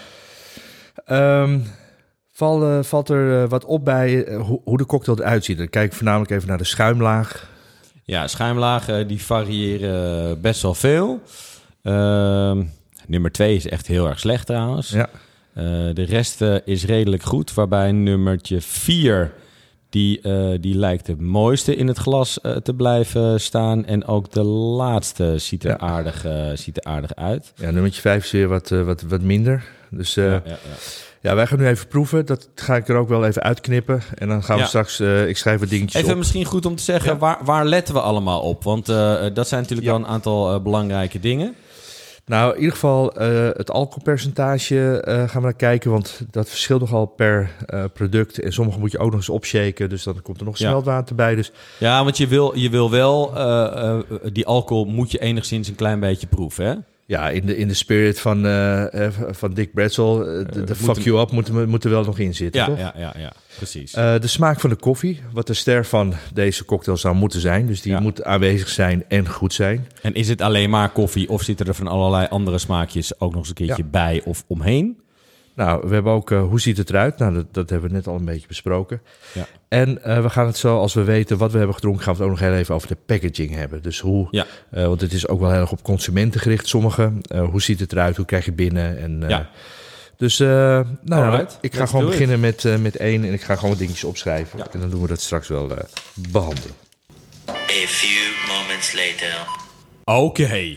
Valt er wat op bij hoe de cocktail eruit ziet? Dan kijk ik voornamelijk even naar de schuimlaag. Ja, schuimlagen die variëren best wel veel. Nummer 2 is echt heel erg slecht trouwens. Ja. De rest is redelijk goed, waarbij nummertje 4... Die lijkt het mooiste in het glas te blijven staan. En ook de laatste ziet er aardig uit. Ja, nummertje 5 is weer wat minder. Dus ja, wij gaan nu even proeven. Dat ga ik er ook wel even uitknippen. En dan gaan we straks... ik schrijf wat dingetjes even op. Misschien goed om te zeggen, waar letten we allemaal op? Want dat zijn natuurlijk wel een aantal belangrijke dingen. Nou, in ieder geval het alcoholpercentage gaan we naar kijken, want dat verschilt nogal per product. En sommige moet je ook nog eens opshaken, dus dan komt er nog smeltwater bij. Dus... Ja, want je wil wel, die alcohol moet je enigszins een klein beetje proeven, hè? Ja, in de spirit van Dick Bretzel, de fuck you up moet er wel nog in zitten, toch? Ja, precies. De smaak van de koffie, wat de ster van deze cocktail zou moeten zijn. Dus die moet aanwezig zijn en goed zijn. En is het alleen maar koffie of zitten er van allerlei andere smaakjes ook nog eens een keertje bij of omheen? Nou, we hebben ook, hoe ziet het eruit? Nou, dat hebben we net al een beetje besproken. Ja. En we gaan het zo, als we weten wat we hebben gedronken, gaan we het ook nog heel even over de packaging hebben. Dus hoe, want het is ook wel heel erg op consumenten gericht, sommige. Hoe ziet het eruit? Hoe krijg je binnen? En, dus ik ga gewoon beginnen met 1 en ik ga gewoon wat dingetjes opschrijven. Ja. En dan doen we dat straks wel behandelen. A few moments later. Oké.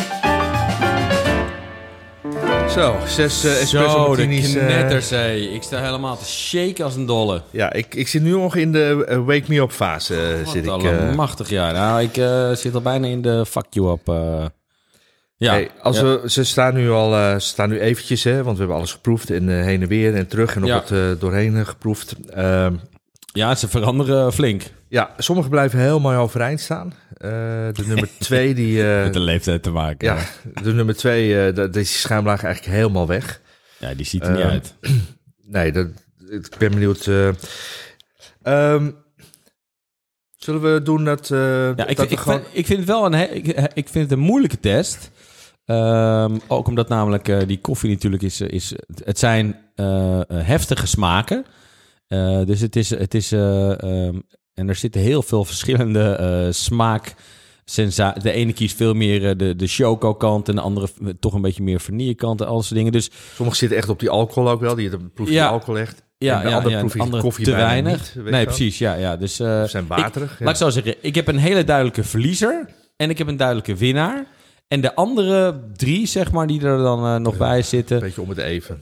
Zo, 6 espresso martinis. De knetterzee. Ik sta helemaal te shaken als een dolle. Ja, ik zit nu nog in de wake me up fase. Machtig, ja. Nou, ik zit al bijna in de fuck you up. Ze staan nu eventjes, hè, want we hebben alles geproefd. En heen en weer en terug en op het doorheen geproefd. Ja, ze veranderen flink. Ja, sommige blijven heel mooi overeind staan. De nummer 2 die... met de leeftijd te maken. Ja, de nummer 2, die schuimlaag eigenlijk helemaal weg. Ja, die ziet er niet uit. Nee, ik ben benieuwd. Zullen we doen dat... Ik vind het wel ik vind het een moeilijke test. Ook omdat namelijk die koffie natuurlijk is het zijn heftige smaken. Dus het is en er zitten heel veel verschillende smaaksensaties. De ene kiest veel meer de choco-kant en de andere toch een beetje meer vanille-kant en al dat soort dingen. Dus sommige zitten echt op die alcohol ook wel, die proef je alcohol echt. Ja, en de proef je koffie te weinig. Niet, nee, precies, ja. Dus zijn waterig. Laat ik zo zeggen, ik heb een hele duidelijke verliezer en ik heb een duidelijke winnaar. En de andere 3, zeg maar, die er dan nog bij zitten... Een beetje om het even,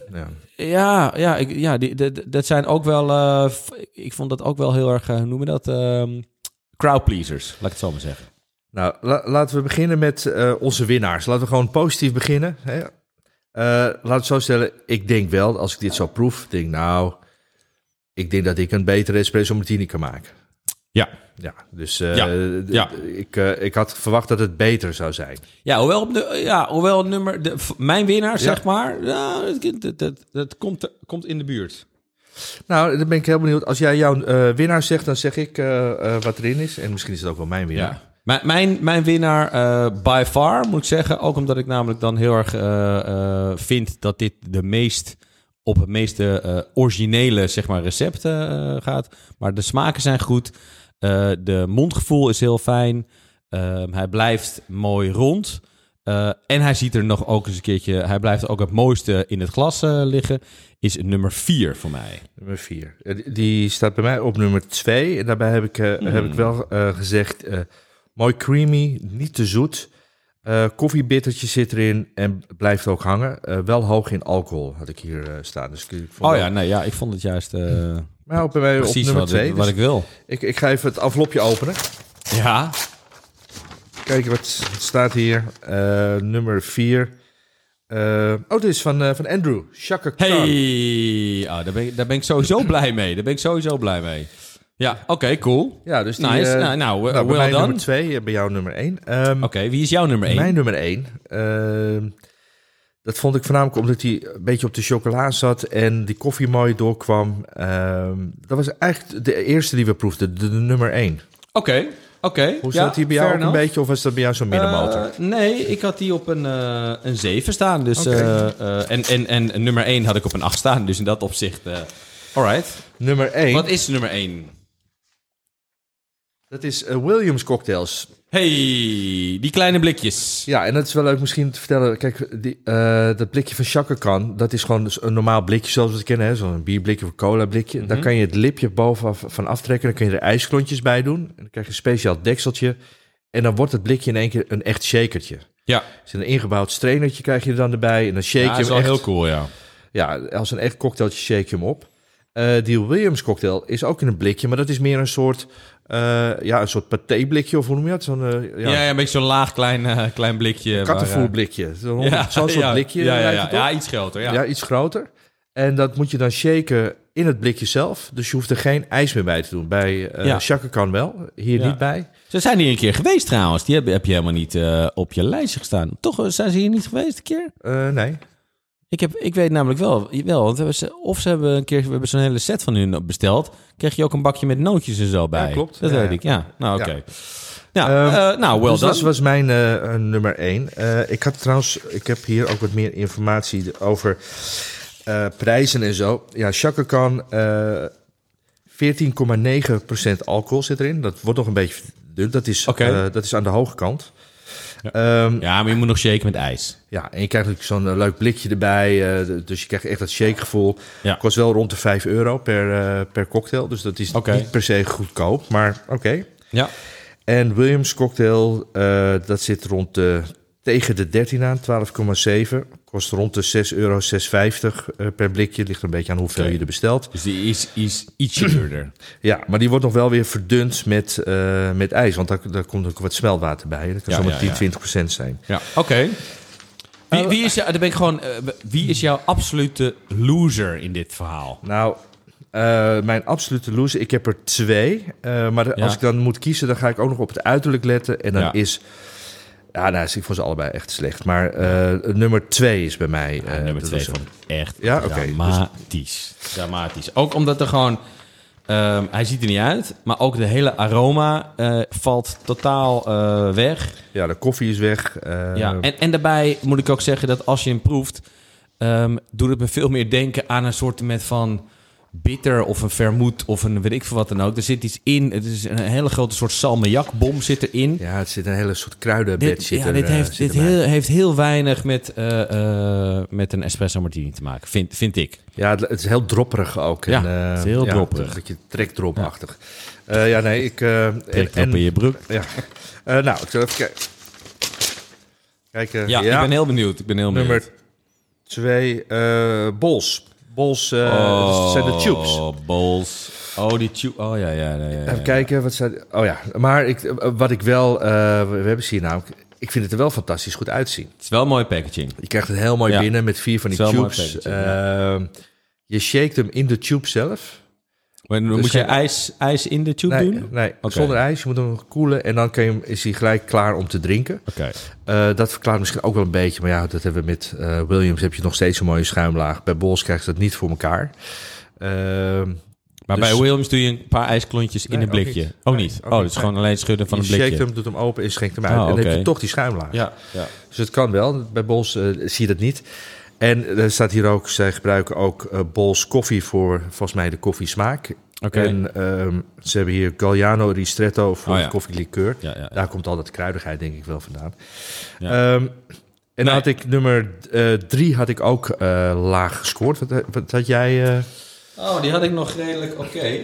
dat zijn ook wel... ik vond dat ook wel heel erg, hoe noemen we dat? Crowdpleasers, laat ik het zo maar zeggen. Nou, laten we beginnen met onze winnaars. Laten we gewoon positief beginnen. Hè? Laat het zo stellen, ik denk wel, als ik dit zo proef... ik denk dat ik een betere espresso martini kan maken. Ja, dus ik had verwacht dat het beter zou zijn. Ja, hoewel mijn winnaar, zeg maar, dat komt in de buurt. Nou, dan ben ik heel benieuwd. Als jij jouw winnaar zegt, dan zeg ik wat erin is. En misschien is het ook wel mijn winnaar. Ja. Mijn winnaar by far, moet ik zeggen. Ook omdat ik namelijk dan heel erg vind dat dit op het meeste originele, zeg maar, recept gaat. Maar de smaken zijn goed. De mondgevoel is heel fijn. Hij blijft mooi rond. En hij ziet er nog ook eens een keertje... Hij blijft ook het mooiste in het glas liggen. Is nummer 4 voor mij. Nummer 4. Die staat bij mij op nummer 2. En daarbij heb ik wel gezegd... mooi creamy, niet te zoet. Koffiebittertje zit erin en blijft ook hangen. Wel hoog in alcohol had ik hier staan. Dus ik vond ik vond het juist... maar ook bij mij precies op nummer 2. wat ik wil. Ik ga even het envelopje openen. Ja. Kijken wat staat hier. Nummer 4. Dit is van Andrew. Chaka Khan. Hey! Daar ben ik sowieso blij mee. Ja, oké, cool. Ja, dus die, nice. bij well mij done. nummer 2, bij jou nummer 1. Oké, wie is jouw nummer 1? Mijn nummer 1. Dat vond ik voornamelijk omdat hij een beetje op de chocola zat en die koffie mooi doorkwam. Dat was eigenlijk de eerste die we proefden, de nummer 1. Oké. Hoe zat die bij jou ook een beetje, of was dat bij jou zo'n middenmotor? Nee, ik had die op een 7 staan. Dus, en nummer 1 had ik op een 8 staan. Dus in dat opzicht... alright. Nummer 1. Wat is nummer 1? Dat is Williams cocktails. Hey, die kleine blikjes. Ja, en dat is wel leuk misschien te vertellen. Kijk, dat blikje van Chaka Khan, dat is gewoon een normaal blikje zoals we het kennen. Zo'n bierblikje of cola blikje. Daar kan je het lipje bovenaf van aftrekken. Dan kun je er ijsklontjes bij doen. En dan krijg je een speciaal dekseltje. En dan wordt het blikje in één keer een echt shakertje. Ja. Dus een ingebouwd strainertje krijg je er dan erbij. En dan shake je hem dat is wel echt. heel cool, ja. Ja, als een echt cocktailtje shake je hem op. Die Williams cocktail is ook in een blikje, maar dat is meer een soort patéblikje, of hoe noem je dat? Zo'n een beetje zo'n laag klein blikje. Kattenvoerblikje. Zo'n soort blikje. Ja, iets groter. Ja, iets groter. En dat moet je dan shaken in het blikje zelf. Dus je hoeft er geen ijs meer bij te doen. Bij Chaka Khan wel, hier niet bij. Ze zijn hier een keer geweest trouwens. Die heb je helemaal niet op je lijstje gestaan. Toch zijn ze hier niet geweest een keer? Nee. Ik weet namelijk wel, want we hebben zo'n hele set van hun besteld. Kreeg je ook een bakje met nootjes en zo bij. Ja, klopt. Dat weet ik, ja. Nou, oké. Dus dat was mijn nummer 1. Ik heb hier ook wat meer informatie over prijzen en zo. Ja, Chaka Khan, 14,9% alcohol zit erin. Dat wordt nog een beetje dun. Dat is aan de hoge kant. Ja. Maar je moet nog shaken met ijs. Ja, en je krijgt natuurlijk zo'n leuk blikje erbij. Dus je krijgt echt dat shakegevoel. Ja. Kost wel rond de €5 per cocktail. Dus dat is niet per se goedkoop, maar oké. Ja. En Williams cocktail, dat zit rond tegen de 13 aan, 12,7. Kost rond de €6,50 per blikje. Ligt er een beetje aan hoeveel je er bestelt. Dus die is ietsje duurder. Ja, maar die wordt nog wel weer verdund met ijs. Want daar komt ook wat smeltwater bij. Dat kan zomaar 10-20% zijn. Ja, oké. Wie is jouw absolute loser in dit verhaal? Nou, mijn absolute loser, ik heb er 2. Maar als ik dan moet kiezen, dan ga ik ook nog op het uiterlijk letten. En dan is... ik vond ze allebei echt slecht. Maar nummer 2 is bij mij... nummer 2 vond ik echt dramatisch. Dramatisch. Ook omdat er gewoon... hij ziet er niet uit, maar ook de hele aroma valt totaal weg. Ja, de koffie is weg. En daarbij moet ik ook zeggen dat als je hem proeft... doet het me veel meer denken aan een soort van... bitter of een vermoed of een weet ik veel wat dan ook. Er zit iets in. Het is een hele grote soort salmiakbom zit erin. Ja, het zit een hele soort kruidenbed. Dit heeft heel weinig met een espresso martini te maken, vind ik. Ja, het is heel dropperig ook. Ja, het is heel dropperig. Een beetje trekdropachtig. Ik... Trekdrop in je broek. Ja. Ik zal even kijken. Ik ben heel benieuwd. Nummer 2, Bols. Bols zijn de tubes. Bols. Die tube. Ja. Even kijken, wat zijn... maar wat ik wel... we hebben ze hier namelijk... Ik vind het er wel fantastisch goed uitzien. Het is wel mooi packaging. Je krijgt het heel mooi binnen met 4 van die tubes. Je shakt hem in de tube zelf. Maar moet je ijs in de tube doen? Nee, zonder ijs. Je moet hem koelen en dan is hij gelijk klaar om te drinken. Dat verklaart misschien ook wel een beetje. Maar dat hebben we met Williams. Heb je nog steeds een mooie schuimlaag. Bij Bols krijg je dat niet voor elkaar. Maar bij Williams doe je een paar ijsklontjes in een blikje. Ook niet. Het is gewoon alleen schudden van een blikje. Je shakt hem, doet hem open en schenkt hem uit. En dan heb je toch die schuimlaag. Ja. Dus het kan wel. Bij Bols zie je dat niet. En er staat hier ook, zij gebruiken ook Bols koffie voor volgens mij de koffiesmaak. Oké. En ze hebben hier Galliano Ristretto voor Oh, het ja. koffielikeur. Ja. Daar komt al dat kruidigheid denk ik wel vandaan. Ja. En dan had ik nummer 3 had ik ook laag gescoord. Wat had jij... Oh, die had ik nog redelijk oké.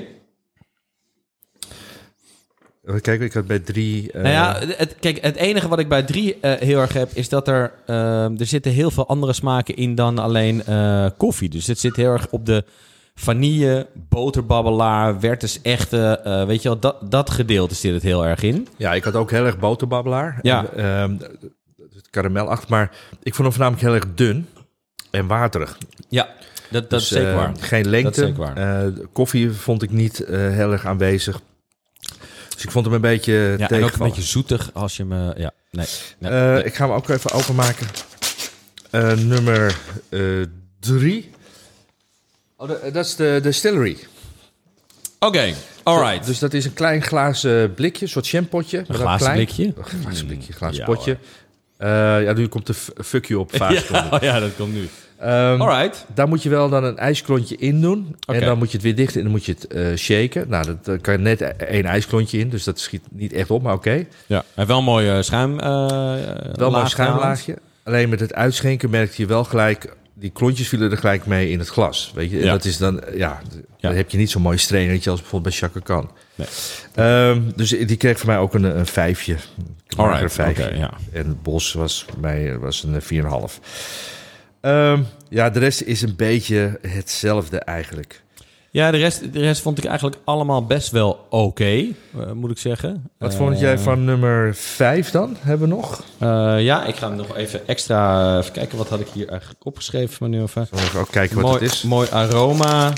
Kijk, ik had bij 3... Nou ja, het enige wat ik bij 3 heel erg heb... is dat er zitten heel veel andere smaken in dan alleen koffie. Dus het zit heel erg op de vanille, boterbabbelaar, Werther's echte... weet je wel, dat gedeelte zit het heel erg in. Ja, ik had ook heel erg boterbabbelaar. Ja. En, het karamelacht, maar ik vond hem voornamelijk heel erg dun en waterig. Ja, dat Dus, is zeker waar. Geen lengte. Dat is zeker waar. Koffie vond ik niet heel erg aanwezig. Dus ik vond hem een beetje Ja, en ook een tegenvallen. beetje zoetig als je me... Ja, nee. Ik ga hem ook even openmaken. Nummer 3. Oh, dat is de distillery. Oké, alright. Dus dat is een klein glazen blikje, een soort champotje. Een glazen blikje? Een glazen blikje, glazen Ja, potje. Nu komt de fuck you op fase. Ja, dat komt nu. Alright. Daar moet je wel dan een ijsklontje in doen. Oké. En dan moet je het weer dichten en dan moet je het shaken. Nou, dat kan je net 1 ijsklontje in. Dus dat schiet niet echt op, maar oké. Ja, en wel een mooi schuim. Wel maar een schuimlaagje. Alleen met het uitschenken merkte je wel gelijk... Die klontjes vielen er gelijk mee in het glas. Weet je? En Ja. dat is dan... Dan heb je niet zo'n mooi strainertje als bijvoorbeeld bij Chaka Khan. Nee. Dus die kreeg voor mij ook een 5'je. Een vijfje. Oké, ja. En Bos was een 4,5. De rest is een beetje hetzelfde eigenlijk. Ja, de rest vond ik eigenlijk allemaal best wel oké, moet ik zeggen. Wat vond jij van nummer 5 dan? Hebben we nog? Ja, ik ga nog even extra... Even kijken, wat had ik hier eigenlijk opgeschreven? Maar nu even... Zullen we ook kijken wat het is? Mooi aroma.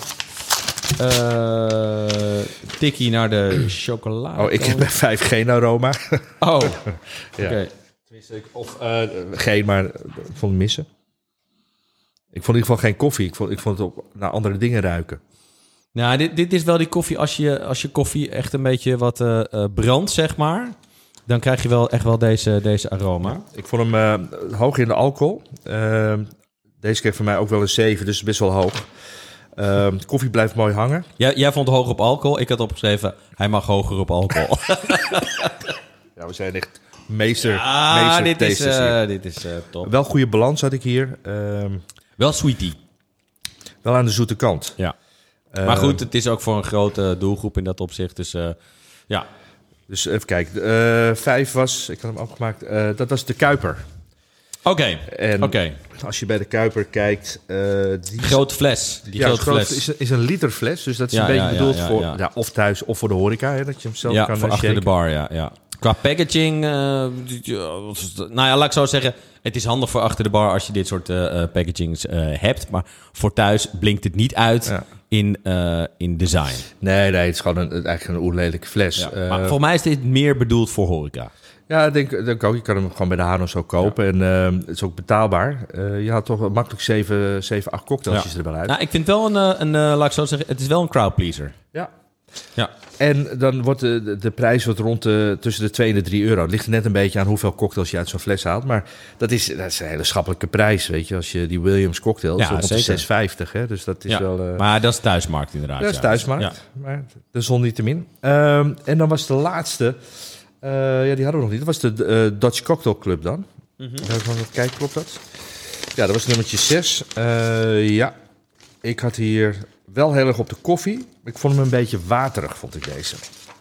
Tikkie naar de chocolade. Oh, ik heb bij 5 geen aroma. Oh, Ja. oké. Of geen, maar ik vond het missen. Ik vond in ieder geval geen koffie. Ik vond het naar andere dingen ruiken. Nou, dit is wel die koffie. Als je koffie echt een beetje wat brandt, zeg maar... dan krijg je wel echt wel deze aroma. Ik vond hem hoog in de alcohol. Deze kreeg voor mij ook wel een 7, dus best wel hoog. De koffie blijft mooi hangen. Jij vond hoog op alcohol. Ik had opgeschreven, hij mag hoger op alcohol. Ja, we zijn echt meester dit is top. Wel goede balans had ik hier. Wel sweetie. Wel aan de zoete kant. Ja. Maar goed, het is ook voor een grote doelgroep in dat opzicht. Dus ja. Dus even kijken. 5 was, ik had hem opgemaakt, dat was de Kuiper. Oké. En als je bij de Kuiper kijkt... die Grote fles. Die ja, grote fles. is een liter fles. Dus dat is Ja, een beetje ja, bedoeld ja, voor ja. Ja, of thuis of voor de horeca. Hè, dat je hem zelf Ja, kan voor achter shaken. de bar, ja. Qua packaging, nou ja, laat ik zo zeggen... Het is handig voor achter de bar als je dit soort packagings hebt. Maar voor thuis blinkt het niet uit in design. Nee, het is gewoon eigenlijk een oerlelijke fles. Ja, maar volgens mij is dit meer bedoeld voor horeca. Ja, denk ook. Je kan hem gewoon bij de Hanos zo kopen. En het is ook betaalbaar. Je had toch makkelijk 7, 8 cocktailtjes er wel uit. Nou, ik vind wel laat ik zo zeggen, het is wel een crowdpleaser. Ja. Ja. En dan wordt de prijs rond tussen de 2 en de 3 euro. Het ligt er net een beetje aan hoeveel cocktails je uit zo'n fles haalt. Maar dat is een hele schappelijke prijs, weet je. Als je die Williams cocktail is rond de 6,50. Hè? Dus dat is wel... Maar dat is thuismarkt inderdaad. Dat is thuismarkt, maar desalniettemin. En dan was de laatste... die hadden we nog niet. Dat was de Dutch Cocktail Club dan. Even kijken, klopt dat? Ja, dat was nummertje 6. Ik had hier wel heel erg op de koffie. Ik vond hem een beetje waterig, vond ik deze.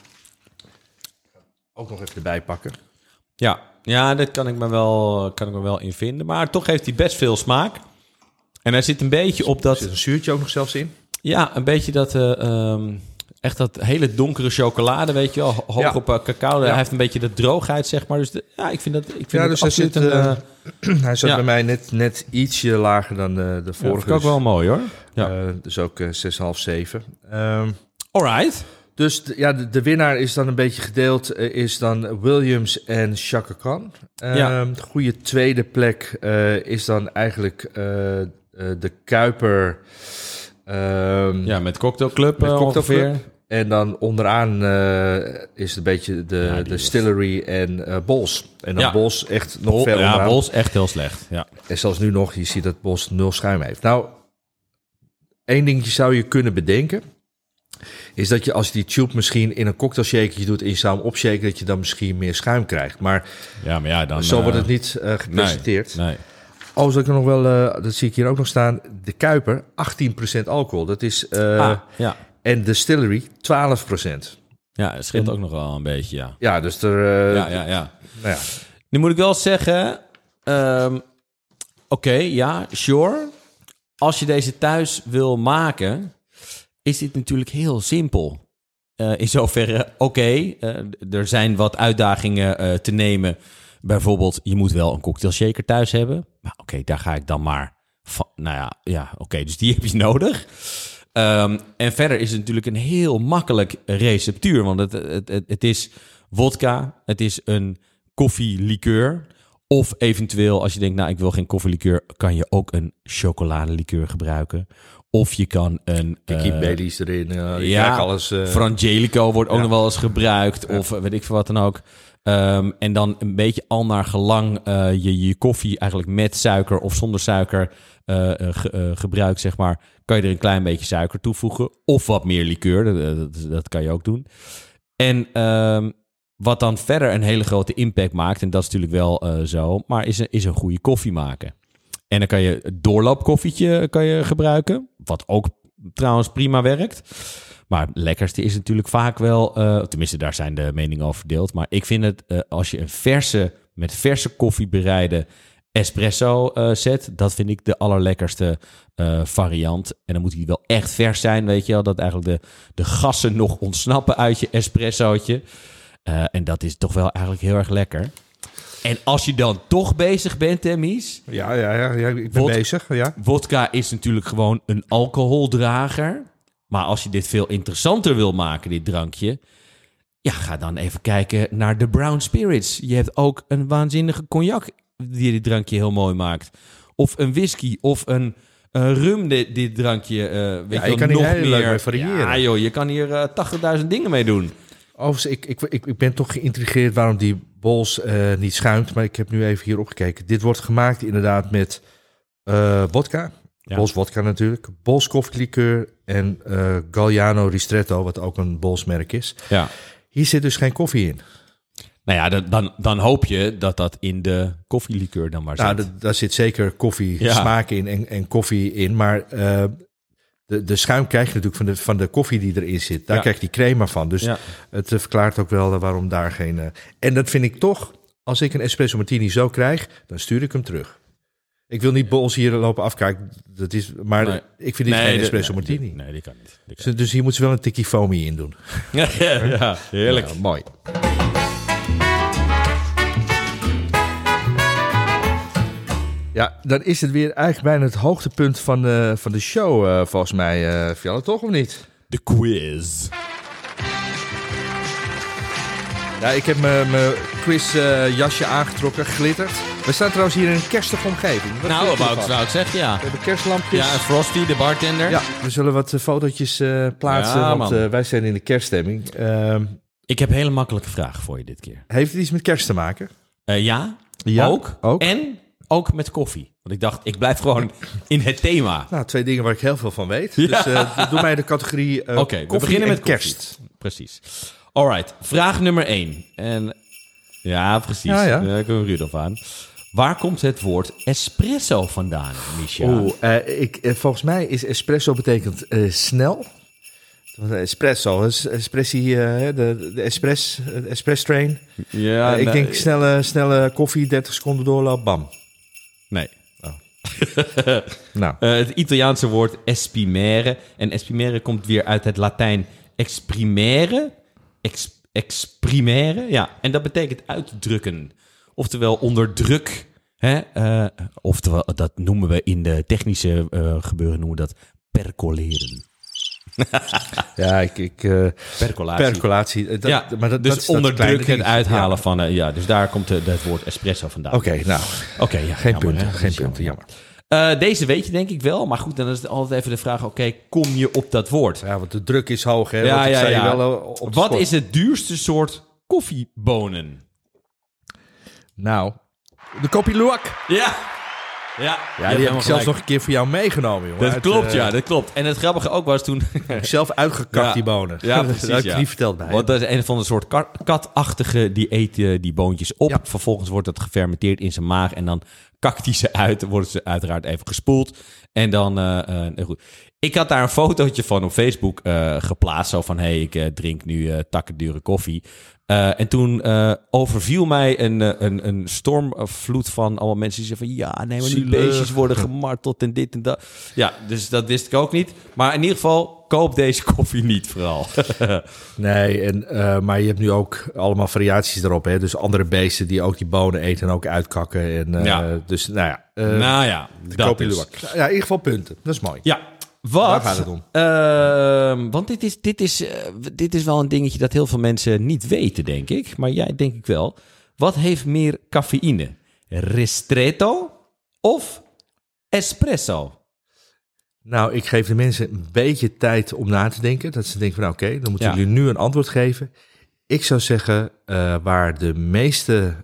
Ook nog even erbij pakken. Ja, dat kan ik me wel in vinden. Maar toch heeft hij best veel smaak. En hij zit een beetje op dat... Er zit een zuurtje ook nog zelfs in. Ja, een beetje dat... echt dat hele donkere chocolade, weet je wel. Hoog op cacao. Hij heeft een beetje de droogheid, zeg maar. Dus ik vind dat dus absoluut hij zat bij mij net ietsje lager dan de vorige. Ja, vind ik ook wel mooi, hoor. Ja. Dus ook 6,5, 7. Alright. Dus de winnaar is dan een beetje gedeeld. Is dan Williams en Chaka Khan. De goede tweede plek is dan eigenlijk de Kuiper... met Cocktail Club ongeveer. En dan onderaan is het een beetje de Distillery en Bols. En dan Bols echt nog ver onderaan. Ja, Bols echt heel slecht. Ja. En zelfs nu nog, je ziet dat Bols 0 schuim heeft. Nou, één dingetje zou je kunnen bedenken. is dat je als je die tube misschien in een cocktailshakertje doet... en je zou hem opshaken, dat je dan misschien meer schuim krijgt. Maar dan... zo wordt het niet gepresenteerd. Nee. Oh, zal ik er nog wel... dat zie ik hier ook nog staan. De Kuiper, 18% alcohol. Dat is... En Distillery, 12%. Ja, het scheelt ook nog wel een beetje, ja. Ja, dus er... Ja. Nou ja. Nu moet ik wel zeggen... sure. Als je deze thuis wil maken... is dit natuurlijk heel simpel. In zoverre, er zijn wat uitdagingen te nemen. Bijvoorbeeld, je moet wel een cocktailshaker thuis hebben. Maar daar ga ik dan maar van... dus die heb je nodig. En verder is het natuurlijk een heel makkelijk receptuur. Want het is vodka, het is een koffielikeur. Of eventueel, als je denkt, ik wil geen koffielikeur... kan je ook een chocoladelikeur gebruiken. Of je kan een... Kiki Baileys erin. Alles, Frangelico wordt ook nog wel eens gebruikt. Ja. Of weet ik veel wat dan ook. En dan een beetje al naar gelang je koffie eigenlijk met suiker of zonder suiker gebruikt, zeg maar. Kan je er een klein beetje suiker toevoegen. Of wat meer likeur. Dat kan je ook doen. En wat dan verder een hele grote impact maakt, en dat is natuurlijk wel zo, maar is een goede koffie maken. En dan kan je doorloopkoffietje gebruiken, wat ook trouwens prima werkt. Maar het lekkerste is natuurlijk vaak wel, tenminste daar zijn de meningen over verdeeld, maar ik vind het als je een met verse koffie bereide espresso zet, dat vind ik de allerlekkerste variant. En dan moet die wel echt vers zijn, weet je wel, dat eigenlijk de gassen nog ontsnappen uit je espressootje. En dat is toch wel eigenlijk heel erg lekker. En als je dan toch bezig bent, hè, Mies? Ja, ik ben bezig, ja. Vodka is natuurlijk gewoon een alcoholdrager. Maar als je dit veel interessanter wil maken, dit drankje... ja, ga dan even kijken naar de Brown Spirits. Je hebt ook een waanzinnige cognac die dit drankje heel mooi maakt. Of een whisky, of een rum, dit drankje. Je kan hier heel leuk mee variëren. Ja, joh, je kan hier 80.000 dingen mee doen. Overigens, ik ben toch geïntrigeerd waarom die Bols niet schuimt. Maar ik heb nu even hier opgekeken. Dit wordt gemaakt inderdaad met vodka. Ja. Bols vodka natuurlijk. Bols koffielikeur en Galliano Ristretto, wat ook een Bols merk is. Ja. Hier zit dus geen koffie in. Nou ja, dan hoop je dat in de koffielikeur dan maar zit. Daar zit zeker koffie smaak in en koffie in. Maar de schuim krijg je natuurlijk van de koffie die erin zit. Daar krijg je die crema van. Dus het verklaart ook wel waarom daar geen... En dat vind ik toch, als ik een espresso martini zo krijg, dan stuur ik hem terug. Ik wil niet Bols hier lopen afkijken. Maar ik vind dit geen espresso martini. Nee, die kan niet. Dus hier moeten ze wel een tikkie foamy in doen. Ja, heerlijk. Ja, mooi. Ja, dan is het weer eigenlijk bijna het hoogtepunt van de show, volgens mij, Fialle, toch of niet? De quiz. Ja, ik heb mijn quizjasje aangetrokken, glitterd. We staan trouwens hier in een kerstige omgeving. Wat wou ik zeggen, ja. We hebben kerstlampjes. Ja, en Frosty, de bartender. Ja, we zullen wat fotootjes plaatsen, want wij zijn in de kerststemming. Ik heb een hele makkelijke vraag voor je dit keer. Heeft het iets met kerst te maken? Ja, ook. En ook met koffie. Want ik dacht, ik blijf gewoon in het thema. Nou, 2 dingen waar ik heel veel van weet. Ja. Dus doe mij de categorie koffie we beginnen met kerst. Koffie. Precies. Alright, vraag nummer 1. En ja, precies. Ja. Daar kunnen we Rudolf aan. Waar komt het woord espresso vandaan, Misha? Volgens mij is espresso betekent snel. Espresso, espressie, de espress train. Ja, ik denk snelle koffie, 30 seconden doorloop, bam. Nee. Oh. Nou. Het Italiaanse woord esprimere. En esprimere komt weer uit het Latijn exprimere. Exprimere, ja. En dat betekent uitdrukken. Oftewel onder druk. Oftewel, dat noemen we in de technische gebeuren, noemen we dat percoleren. Ja, percolatie. Maar dus onder druk het uithalen van... dus daar komt het woord espresso vandaan. Oké, geen punt, jammer. Deze weet je denk ik wel, maar goed, dan is het altijd even de vraag... kom je op dat woord? Ja, want de druk is hoog, hè? Ja. Wat is het duurste soort koffiebonen? Nou, de Kopi Luwak. Ja. Ja, die heb ik zelfs nog een keer voor jou meegenomen, jongen. Dat klopt, dat klopt. En het grappige ook was toen... Zelf uitgekakt, die bonen. Ja, precies, dat heb ik niet verteld bij. Want dat is een van een soort katachtige, die eet die boontjes op. Ja. Vervolgens wordt dat gefermenteerd in zijn maag en dan kakt hij ze uit. Dan worden ze uiteraard even gespoeld. En dan... goed. Ik had daar een fotootje van op Facebook geplaatst. Zo van, ik drink nu takkendure koffie. En toen overviel mij een stormvloed van allemaal mensen die zeggen van... Ja, nee, maar die beestjes worden gemarteld en dit en dat. Ja, dus dat wist ik ook niet. Maar in ieder geval, koop deze koffie niet vooral. Nee, maar je hebt nu ook allemaal variaties erop. Hè? Dus andere beesten die ook die bonen eten en ook uitkakken. Dus dat is. Ja, in ieder geval punten. Dat is mooi. Ja. Waar gaat het om? Want dit is wel een dingetje dat heel veel mensen niet weten, denk ik. Maar jij denk ik wel. Wat heeft meer cafeïne? Ristretto of espresso? Nou, ik geef de mensen een beetje tijd om na te denken. Dat ze denken van oké, dan moeten jullie nu een antwoord geven. Ik zou zeggen, waar de meeste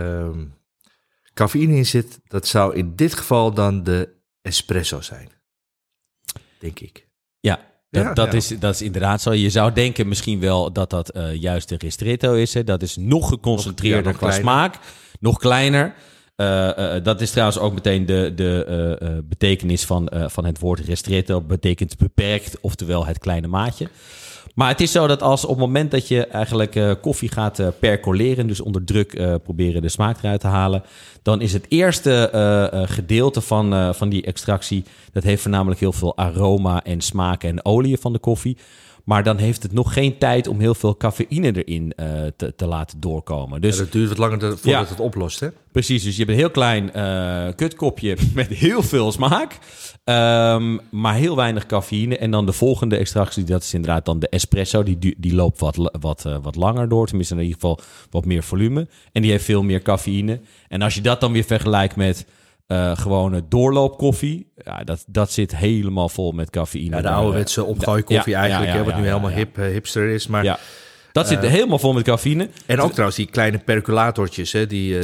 cafeïne in zit... dat zou in dit geval dan de espresso zijn. Denk ik. Ja, dat is inderdaad zo. Je zou denken misschien wel dat juist de ristretto is. Hè. Dat is nog geconcentreerder qua smaak. Nog kleiner. Dat is trouwens ook meteen de betekenis van het woord ristretto. Betekent beperkt, oftewel het kleine maatje. Maar het is zo dat als op het moment dat je eigenlijk koffie gaat percoleren... dus onder druk proberen de smaak eruit te halen... dan is het eerste gedeelte van die extractie... dat heeft voornamelijk heel veel aroma en smaken en oliën van de koffie... Maar dan heeft het nog geen tijd om heel veel cafeïne erin te laten doorkomen. Dus, dat duurt wat langer voordat het oplost, hè? Precies, dus je hebt een heel klein kutkopje met heel veel smaak. Maar heel weinig cafeïne. En dan de volgende extractie, dat is inderdaad dan de espresso. Die loopt wat langer door. Tenminste in ieder geval wat meer volume. En die heeft veel meer cafeïne. En als je dat dan weer vergelijkt met... gewone doorloopkoffie. Ja, dat zit helemaal vol met cafeïne. Ja, de ouderwetse opgooikoffie eigenlijk. Wat nu helemaal hipster is. Maar ja, dat zit helemaal vol met cafeïne. En ook trouwens die kleine percolatortjes. Hè, die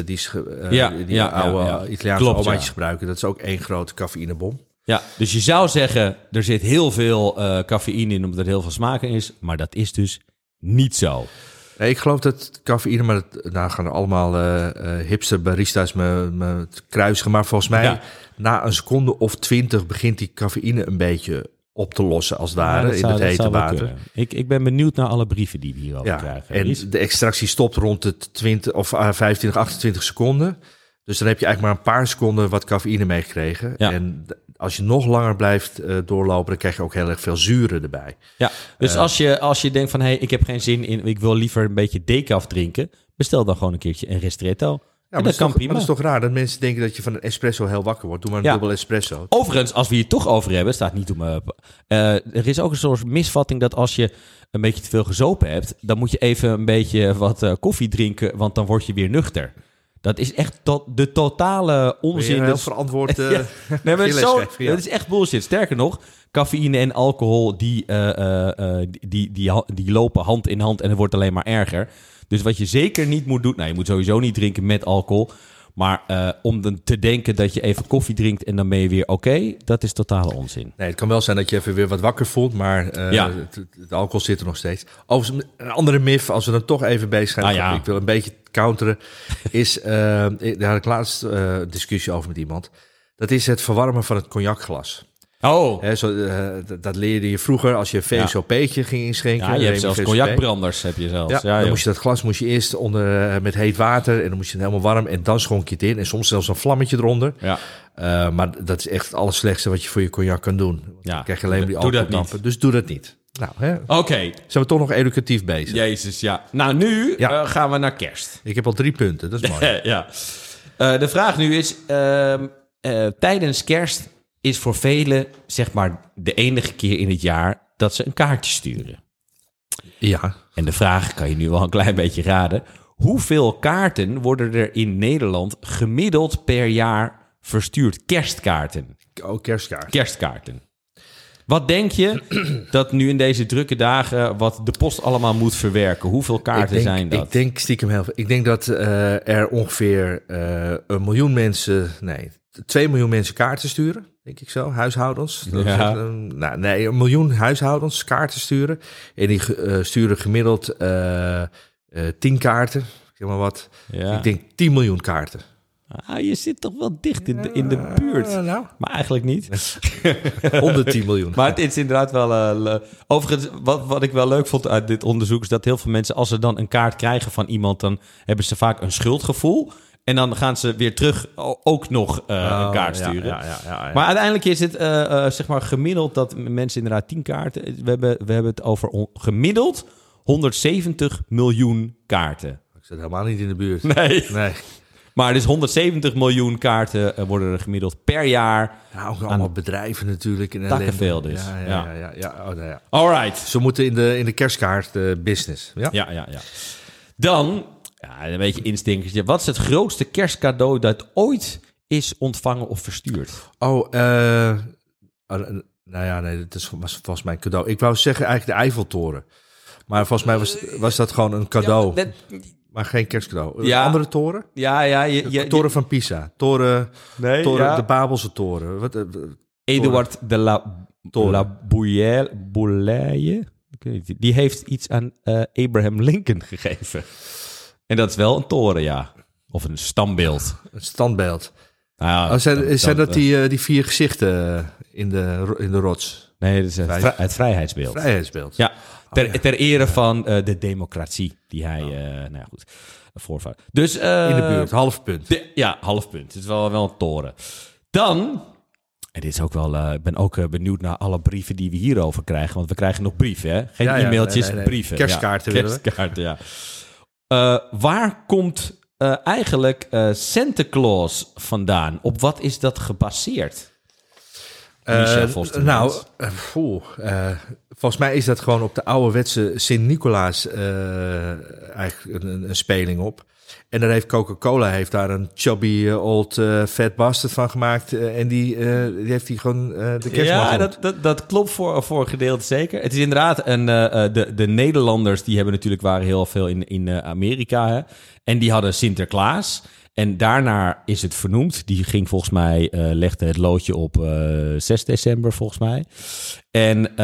oude Italiaanse omaatjes gebruiken. Dat is ook één grote cafeïnebom. Ja, dus je zou zeggen... er zit heel veel cafeïne in... omdat er heel veel smaak in is. Maar dat is dus niet zo. Nee, ik geloof dat cafeïne, maar gaan er allemaal hipster barista's me kruisigen. Maar volgens mij, na een seconde of 20 begint die cafeïne een beetje op te lossen, als het ware, in het hete water. Ik ben benieuwd naar alle brieven die we hierover krijgen. En de extractie stopt rond de 20 of 25, 28 seconden. Dus dan heb je eigenlijk maar een paar seconden wat cafeïne meegekregen. Ja. En als je nog langer blijft doorlopen, dan krijg je ook heel erg veel zuren erbij. Ja, dus als je denkt van, ik heb geen zin in, ik wil liever een beetje decaf drinken, bestel dan gewoon een keertje een ristretto. Ja, maar dat is toch raar dat mensen denken dat je van een espresso heel wakker wordt. Doe maar een dubbel espresso. Overigens, als we hier toch over hebben, staat niet om... er is ook een soort misvatting dat als je een beetje te veel gezopen hebt, dan moet je even een beetje wat koffie drinken, want dan word je weer nuchter. Dat is echt de totale onzin. Heel verantwoord. Dat is echt bullshit. Sterker nog, cafeïne en alcohol die lopen hand in hand en het wordt alleen maar erger. Dus wat je zeker niet moet doen... Nou, je moet sowieso niet drinken met alcohol. Maar om dan te denken dat je even koffie drinkt en dan ben je weer oké, dat is totale onzin. Nee, het kan wel zijn dat je even weer wat wakker voelt, maar het alcohol zit er nog steeds. Overigens, een andere myth, als we dan toch even bezig zijn, ik wil een beetje counteren, is, daar had ik laatst discussie over met iemand, dat is het verwarmen van het cognacglas. Oh. Dat leerde je vroeger als je een VSOP'tje ging inschenken. Ja, je hebt zelfs cognacbranders, heb je zelfs. Dan moest je dat glas eerst onder met heet water en dan moest je het helemaal warm en dan schonk je het in. En soms zelfs een vlammetje eronder. Ja. Maar dat is echt het allerslechtste wat je voor je cognac kan doen. Dan krijg je alleen maar die alcoholtampen. Dus doe dat niet. Nou, Oké. Zijn we toch nog educatief bezig? Jezus, ja. Nou, nu gaan we naar kerst. Ik heb al 3 punten, dat is mooi. De vraag nu is, tijdens kerst is voor velen, zeg maar, de enige keer in het jaar dat ze een kaartje sturen. Ja. En de vraag, kan je nu wel een klein beetje raden, hoeveel kaarten worden er in Nederland gemiddeld per jaar verstuurd? Kerstkaarten. Oh, kerstkaarten. Kerstkaarten. Wat denk je dat nu in deze drukke dagen wat de post allemaal moet verwerken? Hoeveel kaarten zijn dat? Ik denk stiekem heel veel. Ik denk dat er ongeveer 1 miljoen mensen... Nee, 2 miljoen mensen kaarten sturen, denk ik zo, huishoudens. Dat Ja. is echt 1 miljoen huishoudens kaarten sturen. En die sturen gemiddeld 10 kaarten, zeg maar wat. Ja. Ik denk 10 miljoen kaarten. Je zit toch wel dicht in de buurt. Nou, Maar eigenlijk niet. 110 miljoen. Maar het is inderdaad wel... overigens, wat ik wel leuk vond uit dit onderzoek... is dat heel veel mensen, als ze dan een kaart krijgen van iemand... dan hebben ze vaak een schuldgevoel. En dan gaan ze weer terug ook nog een kaart sturen. Ja. Maar uiteindelijk is het zeg maar gemiddeld dat mensen inderdaad 10 kaarten... We hebben het over gemiddeld 170 miljoen kaarten. Ik zit helemaal niet in de buurt. Nee. Nee. Maar dus 170 miljoen kaarten worden er gemiddeld per jaar. Ja, ook allemaal bedrijven natuurlijk. In Takkenveel dus. Ja. Oh, nou ja. All right. Ze moeten in de kerstkaart business. Ja? Ja. Dan, een beetje instinkertje. Wat is het grootste kerstcadeau dat ooit is ontvangen of verstuurd? Nee, dat was volgens mij een cadeau. Ik wou zeggen eigenlijk de Eiffeltoren. Maar volgens mij was dat gewoon een cadeau. Ja, maar geen kerstcadeau. Ja. Een andere toren? Ja. Toren van Pisa. Toren, ja. de Babelse toren. Eduard de la Boullaye, ik weet niet, die heeft iets aan Abraham Lincoln gegeven. En dat is wel een toren, ja. Of een standbeeld. Een standbeeld. Nou, Zijn dat die 4 gezichten in de rots? Nee, dat is het vrijheidsbeeld. Vrijheidsbeeld. Ja, ter ere van de democratie die hij, voorvaart. Dus, in de buurt, half punt. Half punt. Het is wel een toren. Dan, en dit is ook wel, ik ben ook benieuwd naar alle brieven die we hierover krijgen. Want we krijgen nog brieven, hè? Geen e-mailtjes, nee. brieven. Kerstkaarten willen we. Kerstkaarten, ja. Waar komt eigenlijk Santa Claus vandaan? Op wat is dat gebaseerd? Volgens mij is dat gewoon op de ouderwetse Sint-Nicolaas eigenlijk een speling op. En daar heeft Coca-Cola daar een chubby old fat bastard van gemaakt. En die heeft hij gewoon de kerstman. Ja, dat klopt voor een gedeelte zeker. Het is inderdaad de Nederlanders die waren heel veel in Amerika. Hè? En die hadden Sinterklaas. En daarna is het vernoemd. Die ging volgens mij, legde het loodje op 6 december volgens mij. En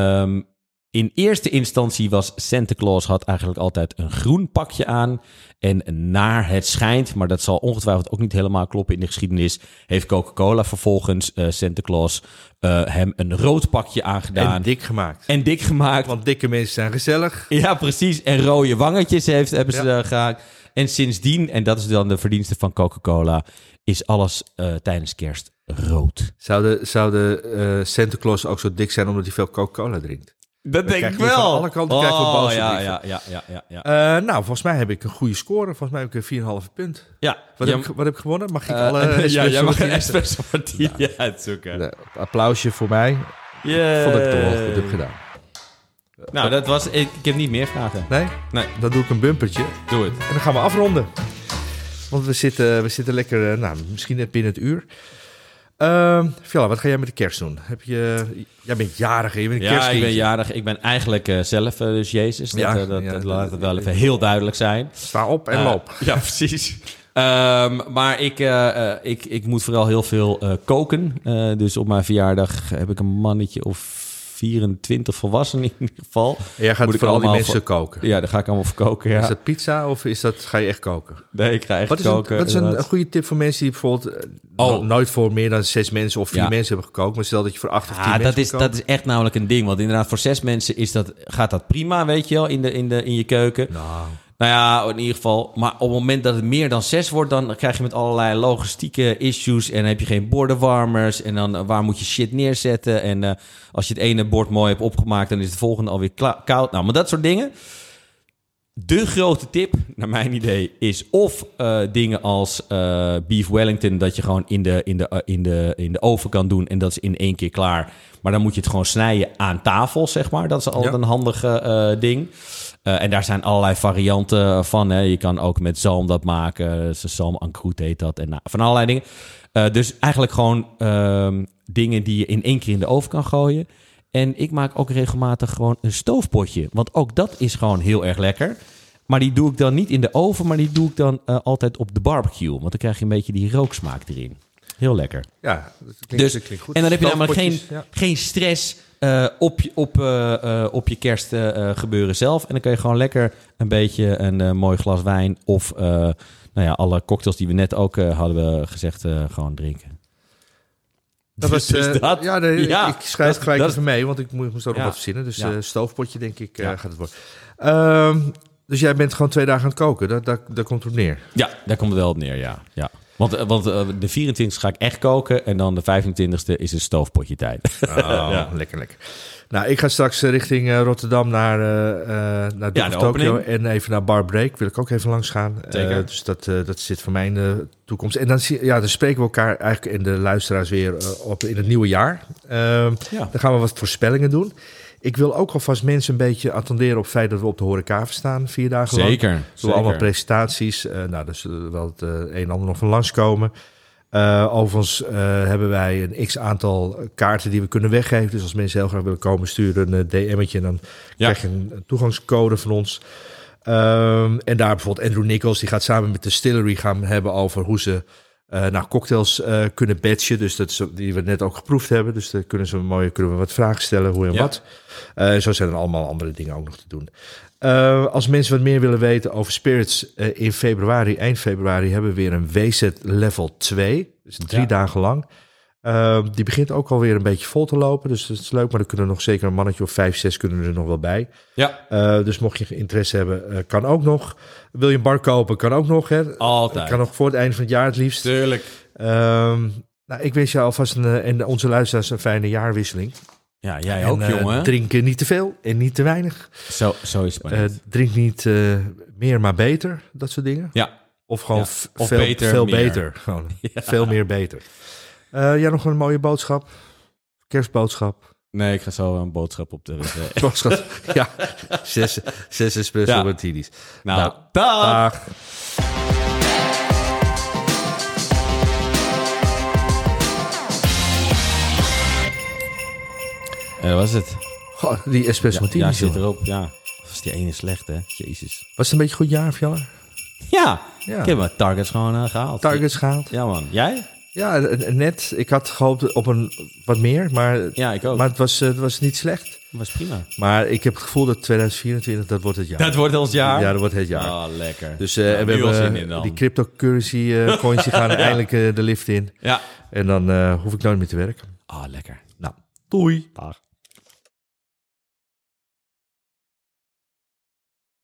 in eerste instantie was Santa Claus had eigenlijk altijd een groen pakje aan. En naar het schijnt, maar dat zal ongetwijfeld ook niet helemaal kloppen in de geschiedenis, heeft Coca-Cola vervolgens Santa Claus hem een rood pakje aangedaan. En dik gemaakt. Want dikke mensen zijn gezellig. Ja, precies. En rode wangetjes hebben ze gehaakt. En sindsdien, en dat is dan de verdienste van Coca-Cola, is alles tijdens kerst rood. Zou Santa Claus ook zo dik zijn omdat hij veel Coca-Cola drinkt? Dat denk ik wel. Van alle kanten krijgen we boze brieven. Ja. Nou, volgens mij heb ik een goede score. Volgens mij heb ik een 4,5 punt. Ja. Wat heb ik gewonnen? Mag ik alle espresso? Ja, mag een espresso martini uitzoeken. Applausje voor mij. Yeah. Vond ik toch wel goed heb gedaan. Nou, dat was... Ik heb niet meer vragen. Nee? Dan doe ik een bumpertje. Doe het. En dan gaan we afronden. Want we zitten lekker, misschien net binnen het uur. Fiala, wat ga jij met de kerst doen? Jij bent jarig, je bent een Ja, ik ben jarig. Ik ben eigenlijk zelf dus Jezus. Dat laat het wel even heel duidelijk zijn. Sta op en loop. Ja, precies. Maar ik moet vooral heel veel koken. Dus op mijn verjaardag heb ik een mannetje of 24 volwassenen in ieder geval. En jij gaat voor al die mensen koken? Ja, daar ga ik allemaal voor koken, ja. Is dat pizza of ga je echt koken? Nee, ik ga echt koken. Wat is een goede tip voor mensen die bijvoorbeeld nooit voor meer dan 6 mensen of 4 mensen hebben gekookt, maar stel dat je voor 8 of 10 mensen hebt gekookt? Dat is echt namelijk een ding, want inderdaad voor 6 mensen gaat dat prima, weet je wel, in je keuken. Nou ja, in ieder geval. Maar op het moment dat het meer dan 6 wordt, dan krijg je met allerlei logistieke issues. En dan heb je geen bordenwarmers. En dan waar moet je shit neerzetten? En als je het ene bord mooi hebt opgemaakt, dan is het volgende alweer koud. Nou, maar dat soort dingen. De grote tip, naar mijn idee, is of dingen als beef Wellington, dat je gewoon in de oven kan doen. En dat is in 1 keer klaar. Maar dan moet je het gewoon snijden aan tafel, zeg maar. Dat is altijd een handig ding. En daar zijn allerlei varianten van. Hè. Je kan ook met zalm dat maken. Zalm en croûte heet dat. En van allerlei dingen. Dus eigenlijk gewoon dingen die je in 1 keer in de oven kan gooien. En ik maak ook regelmatig gewoon een stoofpotje. Want ook dat is gewoon heel erg lekker. Maar die doe ik dan niet in de oven, maar die doe ik dan altijd op de barbecue. Want dan krijg je een beetje die rooksmaak erin. Heel lekker. Ja, dat klinkt goed. En dan heb je namelijk Stoofpotjes, geen stress op je kerst gebeuren zelf. En dan kun je gewoon lekker een beetje een mooi glas wijn of alle cocktails die we net ook hadden gezegd gewoon drinken. Dat was, dat. Ik schrijf het gelijk dat even mee, want ik moest ook nog Ja. wat verzinnen. Dus Ja. stoofpotje, denk ik, Ja. gaat het worden. Dus jij bent gewoon 2 dagen aan het koken. Daar komt het op neer. Ja, daar komt het wel op neer, ja. Want de 24e ga ik echt koken en dan de 25e is een stoofpotje tijd. Oh, lekker. Nou, ik ga straks richting Rotterdam naar de Tokyo opening. en even naar Bar Break. Wil ik ook even langs gaan. Zeker. Dus dat zit voor mij in de toekomst. En dan spreken we elkaar eigenlijk en de luisteraars weer op in het nieuwe jaar. Dan gaan we wat voorspellingen doen. Ik wil ook alvast mensen een beetje attenderen op het feit dat we op de horeca staan 4 dagen lang. Zeker. Door allemaal presentaties. Daar zullen wel het een en ander nog van langskomen. Overigens hebben wij een x-aantal kaarten die we kunnen weggeven. Dus als mensen heel graag willen komen, sturen een DM'tje en dan krijg je een toegangscode van ons. En daar bijvoorbeeld Andrew Nichols, die gaat samen met de Distillery gaan hebben over hoe ze cocktails kunnen batchen. Dus dat is die we net ook geproefd hebben. Dus daar kunnen we wat vragen stellen, hoe en wat. Zo zijn er allemaal andere dingen ook nog te doen. Als mensen wat meer willen weten over Spirits, in februari, eind februari, hebben we weer een WZ Level 2. Dus 3 dagen lang. Die begint ook alweer een beetje vol te lopen. Dus dat is leuk, maar er kunnen nog zeker een mannetje of 5, 6 kunnen er nog wel bij. Ja. Dus mocht je interesse hebben, kan ook nog. Wil je een bar kopen, kan ook nog. Hè? Altijd. Kan nog voor het einde van het jaar het liefst. Tuurlijk. Ik wens je alvast en onze luisteraars een fijne jaarwisseling. Ja, jij ook, jongen. Drink niet te veel en niet te weinig. Zo is het maar niet. Drink niet meer, maar beter. Dat soort dingen. Ja. Of gewoon Of veel beter, veel meer. beter. Gewoon veel meer beter. Jij nog een mooie boodschap? Kerstboodschap? Nee, ik ga zo een boodschap op de... Boodschap. Ja, 6 espresso martinis. Nou, dag. Dat was het. Goh, die espresso martini. Ja, zit erop. Ja. Was die ene slecht, hè? Jezus. Was het een beetje een goed jaar, Fjalla? Ja. Ik heb mijn targets gewoon gehaald. Targets gehaald? Ja, man. Jij? Ja, net. Ik had gehoopt op een wat meer, maar, Ja, ik ook. maar het was niet slecht. Dat was prima. Maar ik heb het gevoel dat 2024, dat wordt het jaar. Dat wordt ons jaar? Ja, dat wordt het jaar. Oh, lekker. Dus Nou, en we nu al zin in hebben dan. die cryptocurrency coins die gaan eindelijk de lift in. Ja. En dan hoef ik nooit meer te werken. Oh, lekker. Nou, doei. Dag.